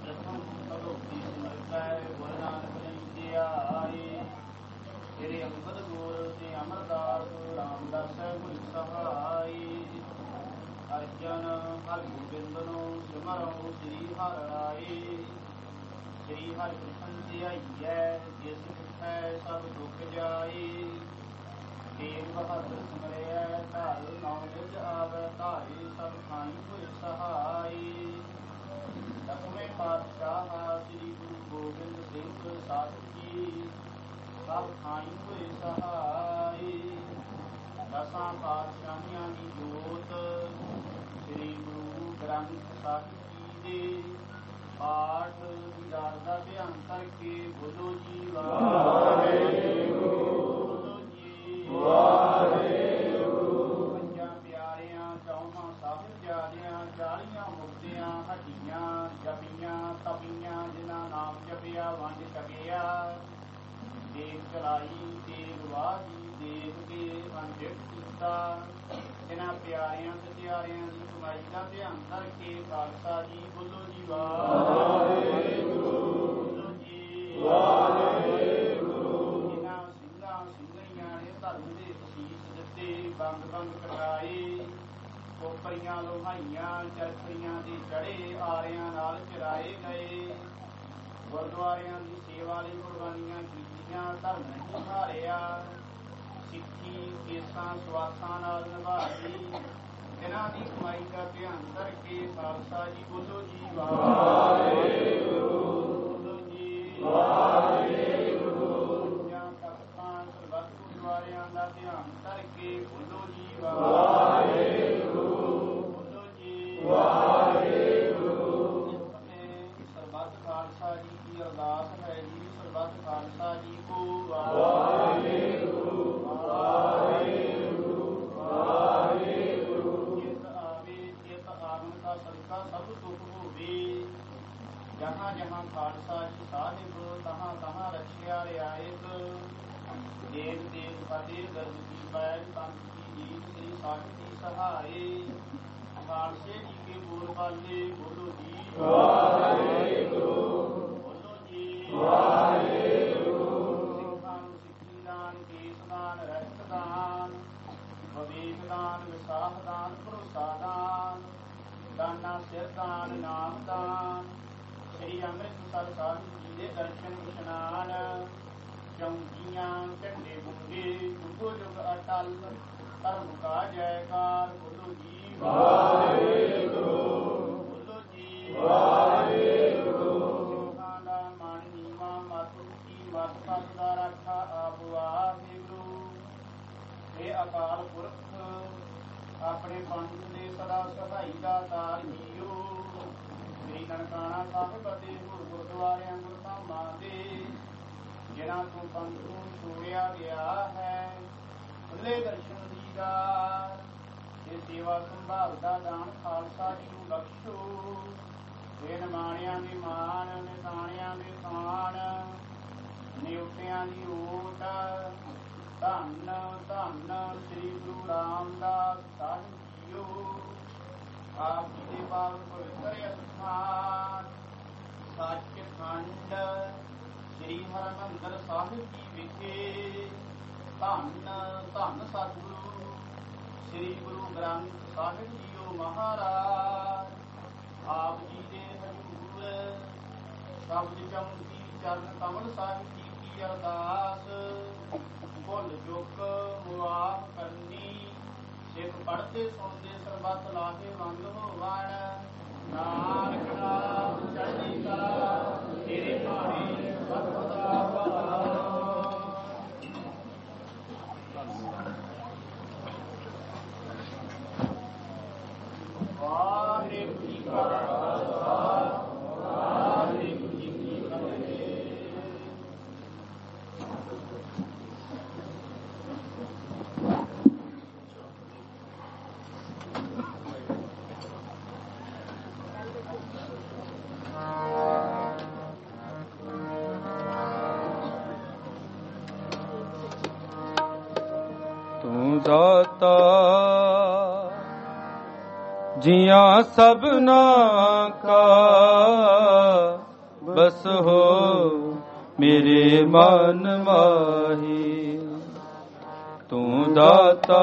ਤੇਰੇ ਅੰਗਦ ਗੁਰ ਤੇ ਅਮਰਦਾਸ ਰਾਮਦਾਸ ਗੁਰ ਸਹਾਈ ਅਰਜਨ ਹਰਿ ਗੋਬਿੰਦ ਨੂੰ ਸਿਮਰਉ ਸ੍ਰੀ ਹਰਿ ਰਾਏ ਸ੍ਰੀ ਹਰਿ ਕ੍ਰਿਸ਼ਨ ਧਿਆਈਐ ਜਿਸ ਹੈ ਸਭ ਦੁਖ ਜਾਏ ਤੇਗ ਬਹਾਦਰ ਸਿਮਰਿਐ ਧਾਰ ਨਾਮ ਨਿਜ ਆਵੈ ਧਾਰੇ ਸਭ ਖਾਈ ਹੋਏ ਸਹਾਈ ਦਸਵੇਂ ਪਾਤਸ਼ਾਹ ਸ੍ਰੀ ਗੁਰੂ ਗੋਬਿੰਦ ਸਿੰਘ ਸਾਹਿਬ ਜੀ ਸਭ ਖਾਈ ਹੋਏ ਸਹਾਈ ਦਸਾਂ ਪਾਤਸ਼ਾਹੀਆਂ ਦੀ ਜੋਤ ਸ੍ਰੀ ਗੁਰੂ ਗ੍ਰੰਥ ਸਾਹਿਬ ਜੀ ਦੇ ਪਾਠ ਵਿਚਾਰ ਦਾ ਧਿਆਨ ਕਰਕੇ ਬੋਲੋ ਜੀ ਵਾਹਿਗੁਰੂ ਬੋਲੋ ਜੀ ਵਾਹਿਗੁਰੂ ਪੰਜਾਂ ਪਿਆਰਿਆਂ ਚੌਹਾਂ ਸਾਹਿਬਜ਼ਾਦਿਆਂ 40 ਮੁਕਤਿਆਂ ਹੱਡੀਆਂ ਜਪੀਆਂ ਤਪੀਆਂ ਜਿਨ੍ਹਾਂ ਨਾਮ ਜਪਿਆ ਵੰਡ ਛਕਿਆ ਦੇਖ ਚਲਾਈ ਤੇਗ ਵਾਹੀ ਦੇਖ ਕੇ ਅੰਜਿਤ ਕੀਤਾ ਇਹਨਾਂ ਪਿਆਰਿਆਂ ਤੇ ਤਿਆਰਿਆਂ ਦੀ ਕਮਾਈ ਦਾ ਧਿਆਨ ਕਰਕੇ ਖਾਲਸਾ ਜੀ ਬੋਲੋ ਜੀ ਵਾਹਿਗੁਰੂ ਬੋਲੋ ਜੀ ਵਾਹਿਗੁਰੂ ਇਹਨਾਂ ਸਿੰਘਾਂ ਸਿੰਘਣੀਆਂ ਨੇ ਧਰਮ ਦੇ ਅਸੀਸ ਦਿੱਤੇ ਬੰਦ ਬੰਦ ਕਰਾਏ ਕੋਪਰੀਆਂ ਲੋਹਾਈਆਂ ਚਰਖੜੀਆਂ ਦੇ ਚੜੇ ਆਰਿਆਂ ਨਾਲ ਚਰਾਏ ਗਏ ਗੁਰਦੁਆਰਿਆਂ ਦੀ ਸੇਵਾ ਲਈ ਕੁਰਬਾਨੀਆਂ ਕੀਤੀਆਂ ਧਰਮ ਨਹੀਂ ਹਾਰਿਆ ਸਿੱਖੀ ਕੇਸਾਂ ਸਵਾਸਾਂ ਨਾਲ ਨਿਭਾਈ ਇਹਨਾਂ ਦੀ ਕਮਾਈ ਦਾ ਧਿਆਨ ਕਰਕੇ ਖਾਲਸਾ ਜੀ ਬੋਲੋ ਜੀ ਵਾਹਿਗੁਰੂ ਬੋਲੋ ਜੀ ਵਾਹਿਗੁਰੂ ਜਾਂ ਤਖਤਾਂ ਸਰਬੱਤ ਗੁਰਦੁਆਰਿਆਂ ਦਾ ਧਿਆਨ ਕਰਕੇ ਬੋਲੋ ਜੀ ਵਾਹਿਗੁਰੂ ਬੋਲੋ ਜੀ ਵਾਹਿਗੁਰੂ ਸਰਬੱਤ ਖਾਲਸਾ ਜੀ ਦੀ ਅਰਦਾਸ ਹੈ ਜੀ ਸਰਬੱਤ ਖਾਲਸਾ ਜੀ ਕੋ ਵਾਹਿਗੁਰੂ ਸਭ ਦੁੱਖ ਹੋਵੇ ਜਹਾਂ ਜਹਾਂ ਖਾਲਸਾ ਜੀ ਸਾਹਿਬ ਤਹਾਂ ਤਹਾਂ ਰਖਿਆ ਰਿਆਇਤ ਦੇਵ ਦੇਵ ਫਤਿਹ ਗਰਜ ਕੀ ਪੈਜ ਪੰਥ ਕੀ ਜੀਤ ਸ੍ਰੀ ਸਾਹਿਬ ਦੀ ਸਹਾਰੇ ਖਾਲਸੇ ਜੀ ਕੇ ਬੋਲ ਬਾਲੇ ਬੋਲੋ ਜੀ ਵਾਹਿਗੁਰੂ ਬੋਲੋ ਜੀ ਵਾਹਿਗੁਰੂ ਸਿੱਖਾਂ ਨੂੰ ਸਿੱਖੀ ਦਾਨ ਕੇਸ ਦਾਨ ਰਹਿਤ ਦਾਨ ਵਿਵੇਕ ਦਾਨ ਵਿਸਾਖ ਦਾਨ ਭਰੋਸਾ ਦਾਨ ਦਾਨਾ ਸਿਰ ਦਾਨ ਨਾਮ ਦਾਨ ਸ੍ਰੀ ਅੰਮ੍ਰਿਤਸਰ ਸਾਹਿਬ ਜੀ ਦੇ ਦਰਸ਼ਨ ਇਸ਼ਨਾਨ ਚੌਂਕੀਆਂ ਝੰਡੇ ਬੁੰਗੇ ਜੁਗੋ ਜੁਗ ਅਟਲ ਧਰਮ ਕਾ ਜੈਕਾਰ ਬੋਲੋ ਜੀ ਵਾਹਿਗੁਰੂ ਬੋਲੋ ਜੀ ਵਾਹਿਗੁਰੂ ਸਿੱਖਾਂ ਦਾ ਮਨ ਨੀਵਾਂ ਮਤ ਉੱਚੀ ਮਤ ਪਤ ਦਾ ਰਾਖਾ ਆਪ ਵਾਹਿਗੁਰੂ ਇਹ ਅਕਾਲ ਪੁਰਖ ਆਪਣੇ ਪੰਥ ਦੇ ਸਦਾ ਸਹਾਈ ਦਾ ਤਾਰ ਜੀਓ ਸ੍ਰੀ ਨਨਕਾਣਾ ਸਾਹਿਬ ਅਤੇ ਗੁਰਦੁਆਰਿਆਂ ਗੁਰਧਾਮਾਂ ਦੇ ਜਿਨ੍ਹਾਂ ਤੋਂ ਪੰਥ ਨੂੰ ਛੋੜਿਆ ਗਿਆ ਹੈ ਖੁੱਲੇ ਦਰਸ਼ਨ ਦੀਦਾਰ ਤੇ ਸੇਵਾ ਸੰਭਾਲ ਦਾ ਦਾਨ ਖਾਲਸਾ ਜੀ ਨੂੰ ਬਖਸ਼ੋ ਇਹ ਨਿਮਾਣਿਆਂ ਦੇ ਮਾਣ ਨਿਤਾਣਿਆਂ ਦੇ ਤਾਣ ਨਿਉਟਿਆਂ ਦੀ ਓਟ ਧੰਨ ਧੰਨ ਸ੍ਰੀ ਗੁਰੂ ਰਾਮਦਾਸ ਸਾਹਿਬ ਜੀਓ ਆਪ ਜੀ ਦੇ ਪਾਵਨ ਪਵਿੱਤਰ ਅਸਥਾਨ ਸੱਚਖੰਡ ਸ੍ਰੀ ਹਰਿਮੰਦਰ ਸਾਹਿਬ ਜੀ ਵਿਖੇ ਧੰਨ ਧੰਨ ਸਤਿਗੁਰੂ ਸ੍ਰੀ ਗੁਰੂ ਗ੍ਰੰਥ ਸਾਹਿਬ ਜੀਓ ਮਹਾਰਾਜ ਆਪ ਜੀ ਦੇ ਹਜ਼ੂਰ ਸ਼ਬਦ ਚਮਕੀ ਚਰਨ ਕਮਲ ਸਾਹਿਬ ਜੀ ਕੀ ਅਰਦਾਸ ਭੁੱਲ ਚੁੱਕ ਮੁਆਫ ਕਰਨੀ ਸਿੱਖ ਪੜ੍ਹਦੇ ਸੁਣਦੇ ਸਰਬੱਤ ਲਾਹੇਵੰਦ ਹੋਵਣ ਨਾਨਕ ਨਾਮ ਚੜ੍ਹਦੀ ਕਲਾ ਤੇਰੇ ਭਾਣੇ ਸਤਿ ਵਾਹਿਗੁਰੂ ਜੀ ਕਾ ਖਾਲਸਾ ਵਾਹਿਗੁਰੂ ਜੀ ਕੀ ਫਤਿਹ। ਤੂੰ ਦਾਤਾ जिया सबना का बस हो मेरे मन माही। तू दाता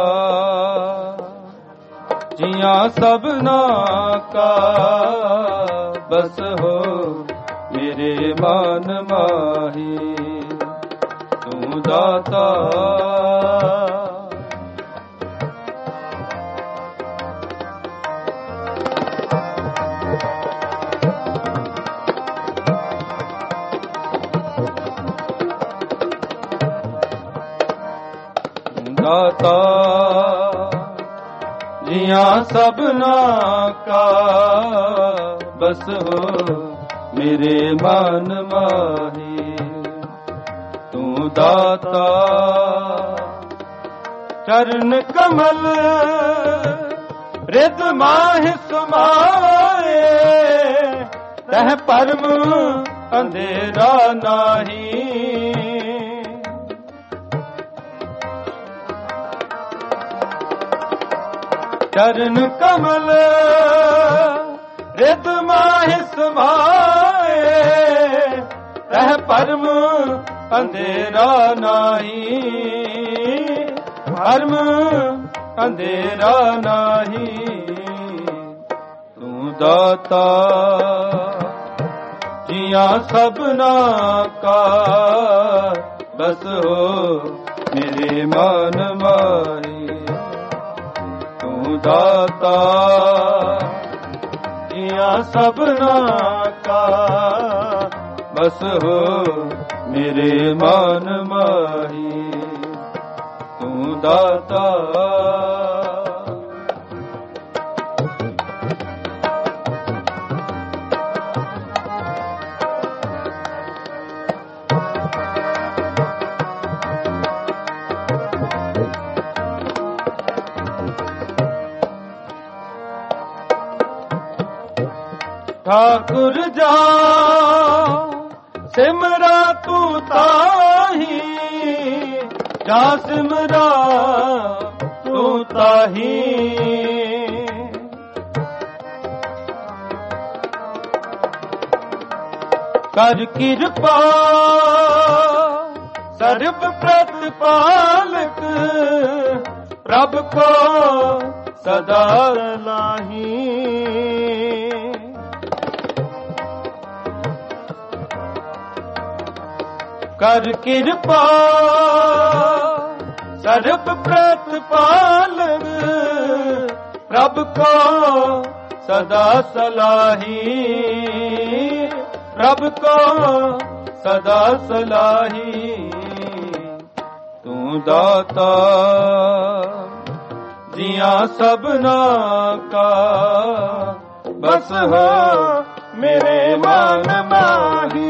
जिया सबना का बस हो मेरे मन माही। तू दाता दाता जिया सबना का बस हो मेरे मन माही। तू दाता चरण कमल रिद माहि समाए। तह परम अंधेरा नाही। चरण कमल रिद माहि समाए। तह परम अंधेरा नाही। परम अंधेरा नाही। तू दाता जिया सबना का बस हो मेरे मन माही। दाता जिया सबना का बस हो मेरे मन माही। तू दाता ठाकुर जा सिमरा तू ताही। जा सिमरा तू ताही। कर कृपा सर्व प्रतिपालक। प्रभ को सदा लाही। कर कृपा सर्व प्रतिपालक। प्रभ को सदा सलाही। प्रभ को सदा सलाही। तू दाता जिया सबना का बस हो मेरे मन माही।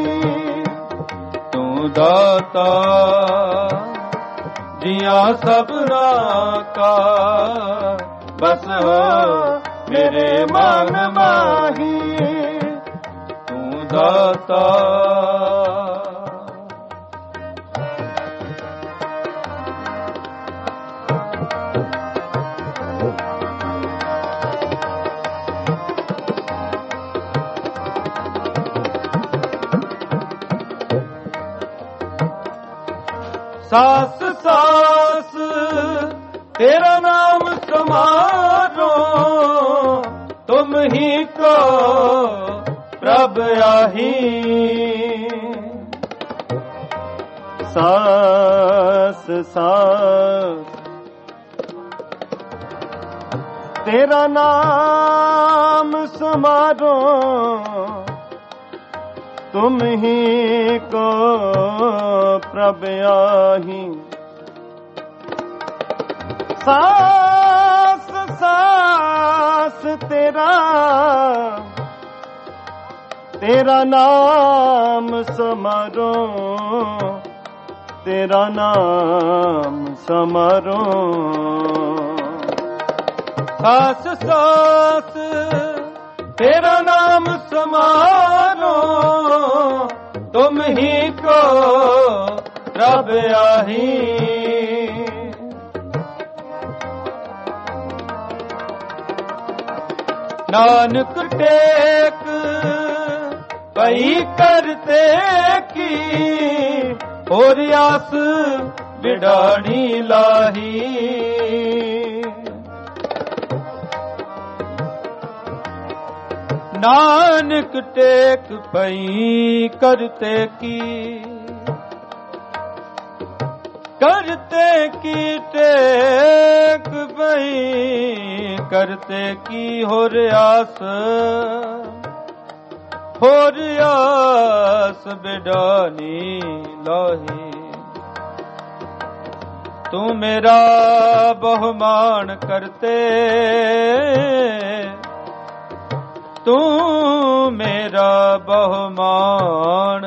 दाता जिया सबना का बस हो मेरे मन माही। तू दाता सास सास तेरा नाम समारो। तुम ही को प्रभ आही। सास सास तेरा नाम समारो। तुम ही को प्रभ आही। सास सास तेरा नाम समारो। तेरा नाम समारो। सास सास तेरा नाम समारो। तुम ही को प्रभ आही। ਨਾਨਕ ਟੇਕ ਪਈ ਕਰਤੇ ਕੀ ਹੋਰ ਆਸ ਵਿਡਾਣੀ ਲਾਹੀ। ਨਾਨਕ ਟੇਕ ਪਈ ਕਰਤੇ ਕੀ ਟੇਕ ਪਈ ਕਰਤੇ ਕੀ ਹੋਰ ਆਸ ਬਿਡਾਨੀ ਲਾਹੀ। ਤੂੰ ਮੇਰਾ ਬਹੁਮਾਨ ਕਰਤੇ ਤੂੰ ਮੇਰਾ ਬਹੁਮਾਨ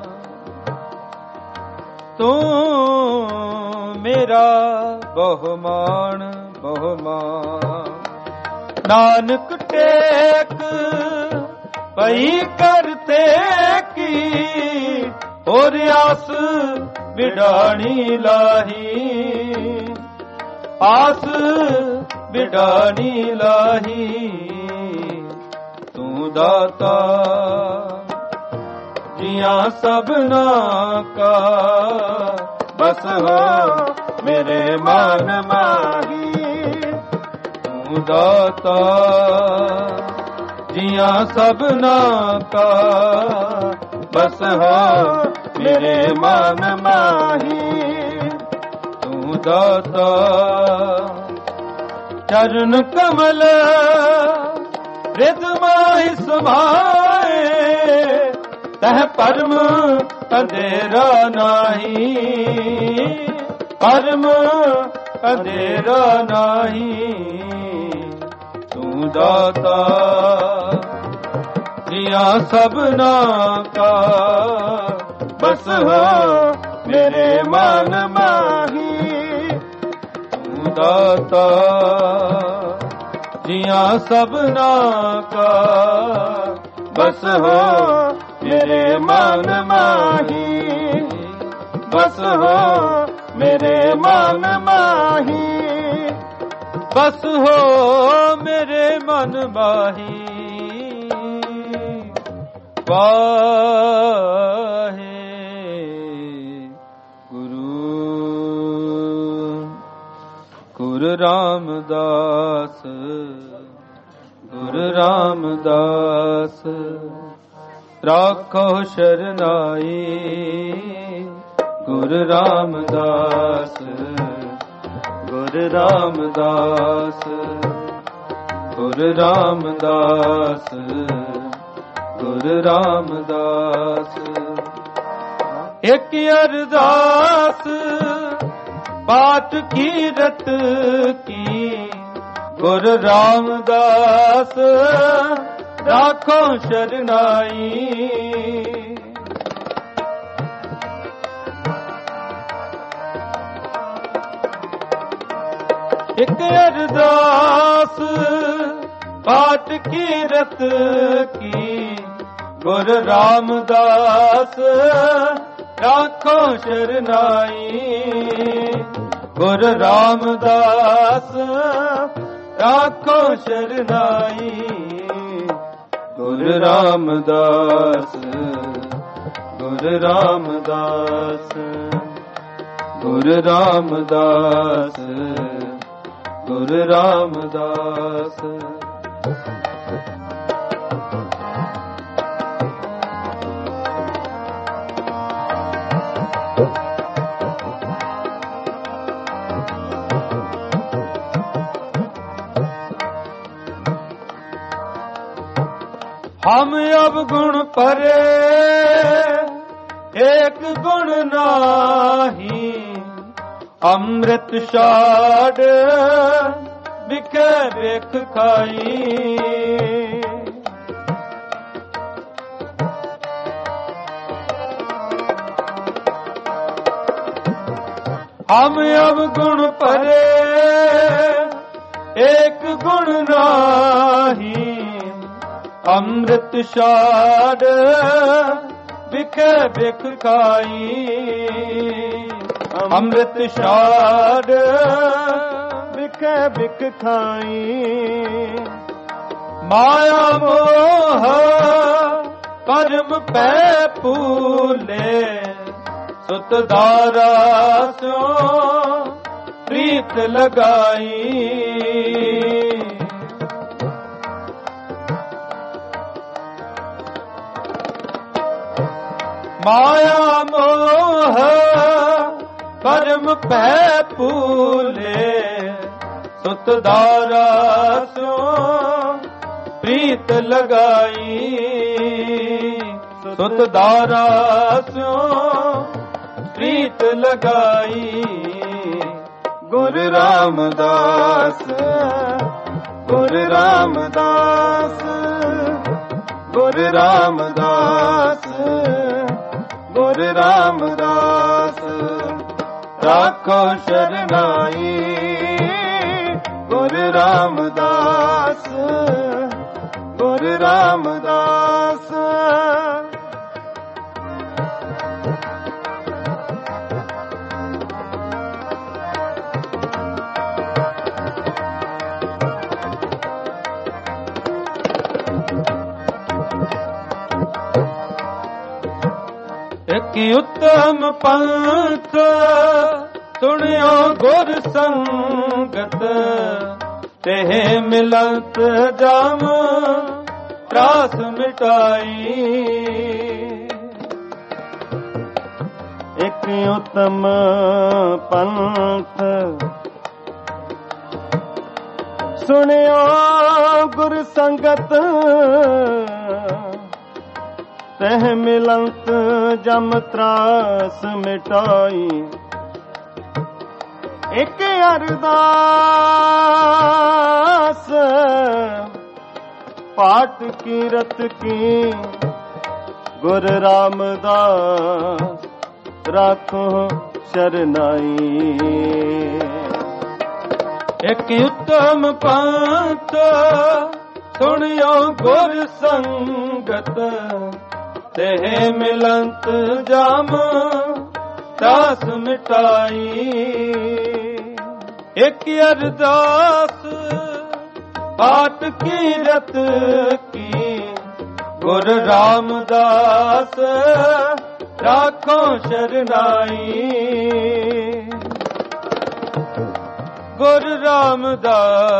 ਤੂੰ ਮੇਰਾ ਬਹੁਮਾਨ ਨਾਨਕ ਟੇਕ ਪਈ ਕਰਤੇ ਕੀ ਹੋਰ ਆਸ ਵਿਡਾਣੀ ਲਾਹੀ। ਆਸ ਵਿਡਾਣੀ ਲਾਹੀ। ਤੂੰ ਦਾਤਾ ਜੀਆਂ ਸਭਨਾ ਕਾ ਬਸ ਹੋ ਮੇਰੇ ਮਨ ਮਾਹੀ। ਤੂੰ ਦਾਤਾ ਜੀਆਂ ਸਭਨਾ ਕਾ ਬਸ ਹੋ ਮੇਰੇ ਮਨ ਮਾਹੀ। ਤੂੰ ਦਾਤਾ ਚਰਨ ਕਮਲ ਰਿਦ ਮਾਹਿ ਸਮਾਏ ਤਹ ਪਰਮ ਅੰਧੇਰਾ ਨਾਹੀ। ਪਰਮ ਅੰਧੇਰਾ ਨਾਹੀ। ਤੂੰ ਦਾਤਾ ਜੀਆਂ ਸਭਨਾ ਕਾ ਬਸ ਹੋ ਮੇਰੇ ਮਨ ਮਾਹੀ। ਤੂੰ ਦਾਤਾ ਜੀਆਂ ਸਭਨਾ ਕਾ ਬਸ ਹੋ ਮੇਰੇ ਮਨ ਮਾਹੀ। ਬਸ ਹੋ ਮੇਰੇ ਮਨ ਮਾਹੀ। ਬਸ ਹੋ ਮੇਰੇ ਮਨ ਮਾਹੀ। ਵਾਹੇ ਗੁਰੂ ਰਾਮਦਾਸ ਗੁਰੂ ਰਾਮਦਾਸ ਰਾਖੋ ਸ਼ਰਨਾਈ। ਗੁਰੂ ਰਾਮਦਾਸ ਗੁਰੂ ਰਾਮਦਾਸ ਗੁਰੂ ਰਾਮਦਾਸ ਗੁਰੂ ਰਾਮਦਾਸ। ਇੱਕ ਅਰਦਾਸ ਪਾਠ ਕੀਰਤ ਕੀ ਗੁਰੂ ਰਾਮਦਾਸ ਰਾਖੋ ਸ਼ਰਨਾਈ। ਇੱਕ ਅਰਦਾਸ ਪਾਠ ਕੀਰਤ ਕੀ ਗੁਰੂ ਰਾਮਦਾਸ ਰਾਖੋ ਸ਼ਰਨਾਈ। ਗੁਰੂ ਰਾਮਦਾਸ ਰਾਖੋ ਸ਼ਰਨਾਈ। ਗੁਰੂ ਰਾਮਦਾਸ ਗੁਰੂ ਰਾਮਦਾਸ ਗੁਰੂ ਰਾਮਦਾਸ ਗੁਰੂ ਰਾਮਦਾਸ। हम अब गुण परे एक गुण नाही। अमृत छाड़ बिखे ਵੇਖ खाई। हम अब गुण परे एक गुण नाही। अमृत छाड़ बिखे ਵੇਖ खाई। अमृत छाड़ बिखे बिख खाई। ਮਾਇਆ ਮੋਹ ਕਰਮ ਪੈ ਭੂਲੇ, ਸੁਤ ਦਾਰਾ ਸਿਉ ਪ੍ਰੀਤ ਲਗਾਈ। ਮਾਇਆ ਮੋਹ ਕਰਮ ਪੈ ਭੂਲੇ, ਸੁਤ ਦਾਰਾ ਸਿਉ ਪ੍ਰੀਤ ਲਗਾਈ। ਸੁਤ ਦਾਰਾ ਸਿਉ ਪ੍ਰੀਤ ਲਗਾਈ। ਗੁਰ ਰਾਮਦਾਸ, ਗੁਰ ਰਾਮਦਾਸ, ਗੁਰ ਰਾਮਦਾਸ, ਗੁਰ ਰਾਮਦਾਸ, ਰਾਖੋ ਸ਼ਰਨਾਈ। ਗੁਰ ਰਾਮਦਾਸ, ਗੁਰ ਰਾਮਦਾਸ। ਇਕ ਉਤਮ ਪੰਥ ਸੁਣਿਓ ਗੁਰ ਸੰਗਤ, ਤੇ ਮਿਲਤ ਜਾਮ ਤਰਾਸ ਮਿਟਾਈ। ਇਕ ਉਤਮ ਪੰਥ ਸੁਣਿਓ ਗੁਰ ਸੰਗਤ, ਤਹਿ ਮਿਲੰਤ ਜਮ ਤਰਾਸ ਮਿਟਾਈ। ਇਕ ਅਰਦਾਸ ਪਾਠ ਕੀਰਤ ਕੀ, ਗੁਰ ਰਾਮਦਾਸ ਰਾਖੋ ਸ਼ਰਨਾਈ। ਇਕ ਉਤਮ ਪੰਥ ਸੁਣਿਓ ਗੁਰ ਸੰਗਤ, ਤੇ ਮਿਲੰਤ ਜਾਮ ਤਰਾਸ ਮਿਟਾਈ। ਇਕ ਅਰਦਾਸ ਪਾਠ ਕੀਰਤ ਕੀ, ਗੁਰ ਰਾਮਦਾਸ ਰਾਖੋ ਸ਼ਰਨਾਈ। ਗੁਰ ਰਾਮਦਾਸ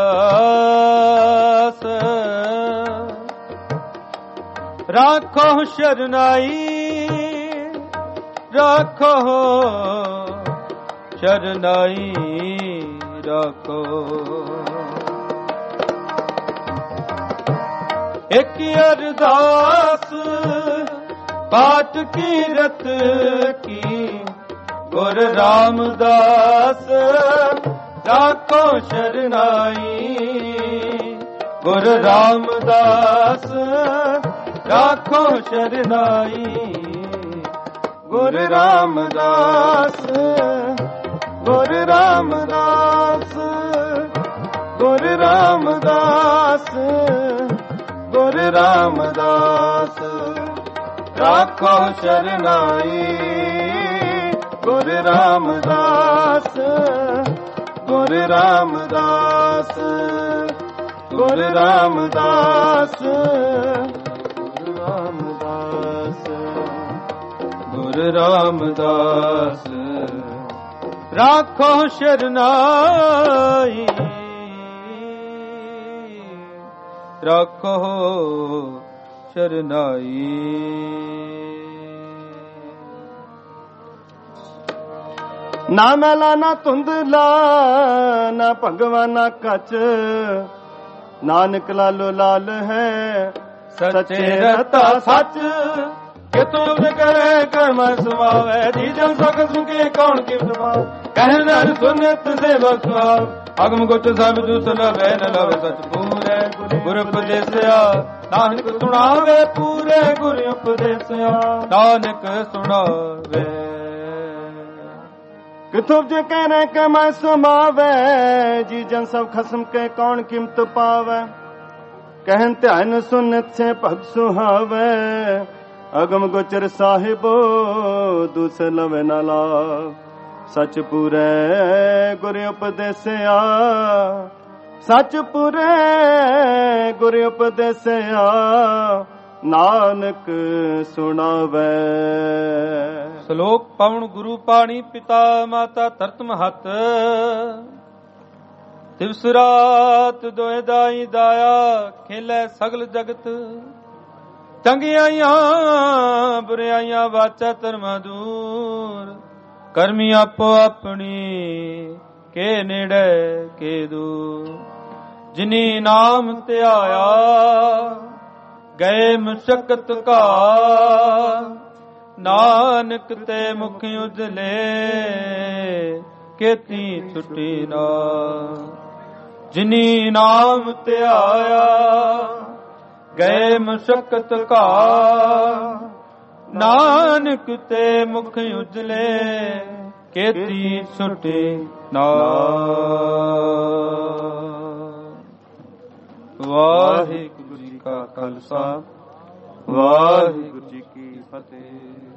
ਰਾਖੋ ਸ਼ਰਨਾਈ। ਰਾਖੋ ਸ਼ਰਨਾਈ, ਰਾਖੋ। ਇਕ ਅਰਦਾਸ ਪਾਠ ਕੀਰਤ ਕੀ, ਗੁਰ ਰਾਮਦਾਸ ਰਾਖੋ ਸ਼ਰਨਾਈ। ਗੁਰ ਰਾਮਦਾਸ ਰਾਖੋ ਸ਼ਰਨਾਈ। ਗੁਰ ਰਾਮਦਾਸ, ਗੁਰ ਰਾਮਦਾਸ, ਗੁਰ ਰਾਮਦਾਸ, ਗੁਰ ਰਾਮਦਾਸ ਰਾਖੋ ਸ਼ਰਨਾਈ। ਗੁਰ ਰਾਮਦਾਸ, ਗੁਰ ਰਾਮਦਾਸ, ਗੁਰ ਰਾਮਦਾਸ, ਗੁਰ ਰਾਮਦਾਸ, ਗੁਰ ਰਾਮਦਾਸ ਰਾਖੋ ਸ਼ਰਨਾਈ। ਰਾਖੋ ਸ਼ਰਨਾਈ। ਨਾ ਮੈਲਾ ਨਾ ਧੁੰਦਲਾ, ਨਾ ਭਗਵਾ ਨਾ ਕੱਚ, ਨਾਨਕ ਲਾਲੋ ਲਾਲ ਹੈ ਸੱਚੇ ਰਤਾ ਸੱਚ। ਕਿਤੋਂ ਕਰੇ ਕਰਮ ਸਮਾਵੈ, ਜੀ ਜਨ ਸਕ ਸੁਕੇ ਕੌਣ ਕਿਵ ਪਾਵੈ। ਕਹਿ ਨਰ ਸੁਨਤ ਸੇਵਕ ਸੁਆਵ, ਅਗਮ ਗੁਚ ਸਭ ਦੁਸ ਲਵੈ ਨ ਲਵੈ ਸਚ ਪੂਰੇ। ਗੁਰ ਉਪਦੇਸਿਆ ਨਾਨਕ ਸੁਣਾਵੇ ਪੂਰੇ, ਗੁਰ ਉਪਦੇਸਿਆ ਨਾਨਕ ਸੁਣਾਵੇ। ਕਿਥੋਂ ਜੇ ਕਹਿ ਕਮੈ ਸਮਾਵੈ, ਜੀ ਜਨ ਸਭ ਖਸਮ ਕੇ ਕੌਣ ਕੀਮਤ ਪਾਵੈ। ਕਹਿਨ ਧਿਆਨ ਸੁਨਤ ਸੇ ਭਗ ਸੁਹਾਵੈ, ਅਗਮ ਗੋਚਰ ਸਾਹਿਬੋ ਦੁਸ ਲਵੈ ਨ ਲਾਭ। ਸਚ ਪੂਰੈ ਗੁਰ ਉਪਦੇਸਿਆ ਸਚ ਪੁਰੇ ਗੁਰ ਉਪਦੇਸਿਆ ਨਾਨਕ ਸੁਣਾਵੇ। ਸ਼ਲੋਕ ਪਵਨ ਗੁਰੂ ਪਾਣੀ ਪਿਤਾ ਮਾਤਾ ਧਰਤ ਮਹਤ ਦਿਵਸ ਰਾਤ ਦੋਇ ਦਾਈ ਦਾਇਆ ਖੇਲੇ ਸਗਲ ਜਗਤ ਚੰਗਿਆਈਆਂ ਬੁਰਿਆਈਆਂ ਵਾਚਾ ਧਰਮਾ ਦੂਰ ਕਰਮੀ ਆਪੋ ਆਪਣੀ ਕੇ ਨੇੜੇ ਕੇ ਦੂਰ ਜਿਨੀ ਨਾਮ ਧਿਆਇਆ ਗਏ ਮੁਸ਼ਕਤ ਕਾ ਨਾਨਕ ਤੇ ਮੁਖ ਉਜਲੇ ਕੇਤੀ ਛੁੱਟੀ ਨਾ ਜਿਨੀ ਨਾਮ ਧਿਆਇਆ ਗਏ ਮੁਸ਼ਕਤ ਕਾ ਨਾਨਕ ਤੇ ਮੁਖ ਉਜਲੇ ਕੇਤੀ ਛੁੱਟੀ ਨਾ। ਵਾਹਿਗੁਰੂ ਜੀ ਕਾ ਖਾਲਸਾ ਵਾਹਿਗੁਰੂ ਜੀ ਕੀ ਫਤਿਹ।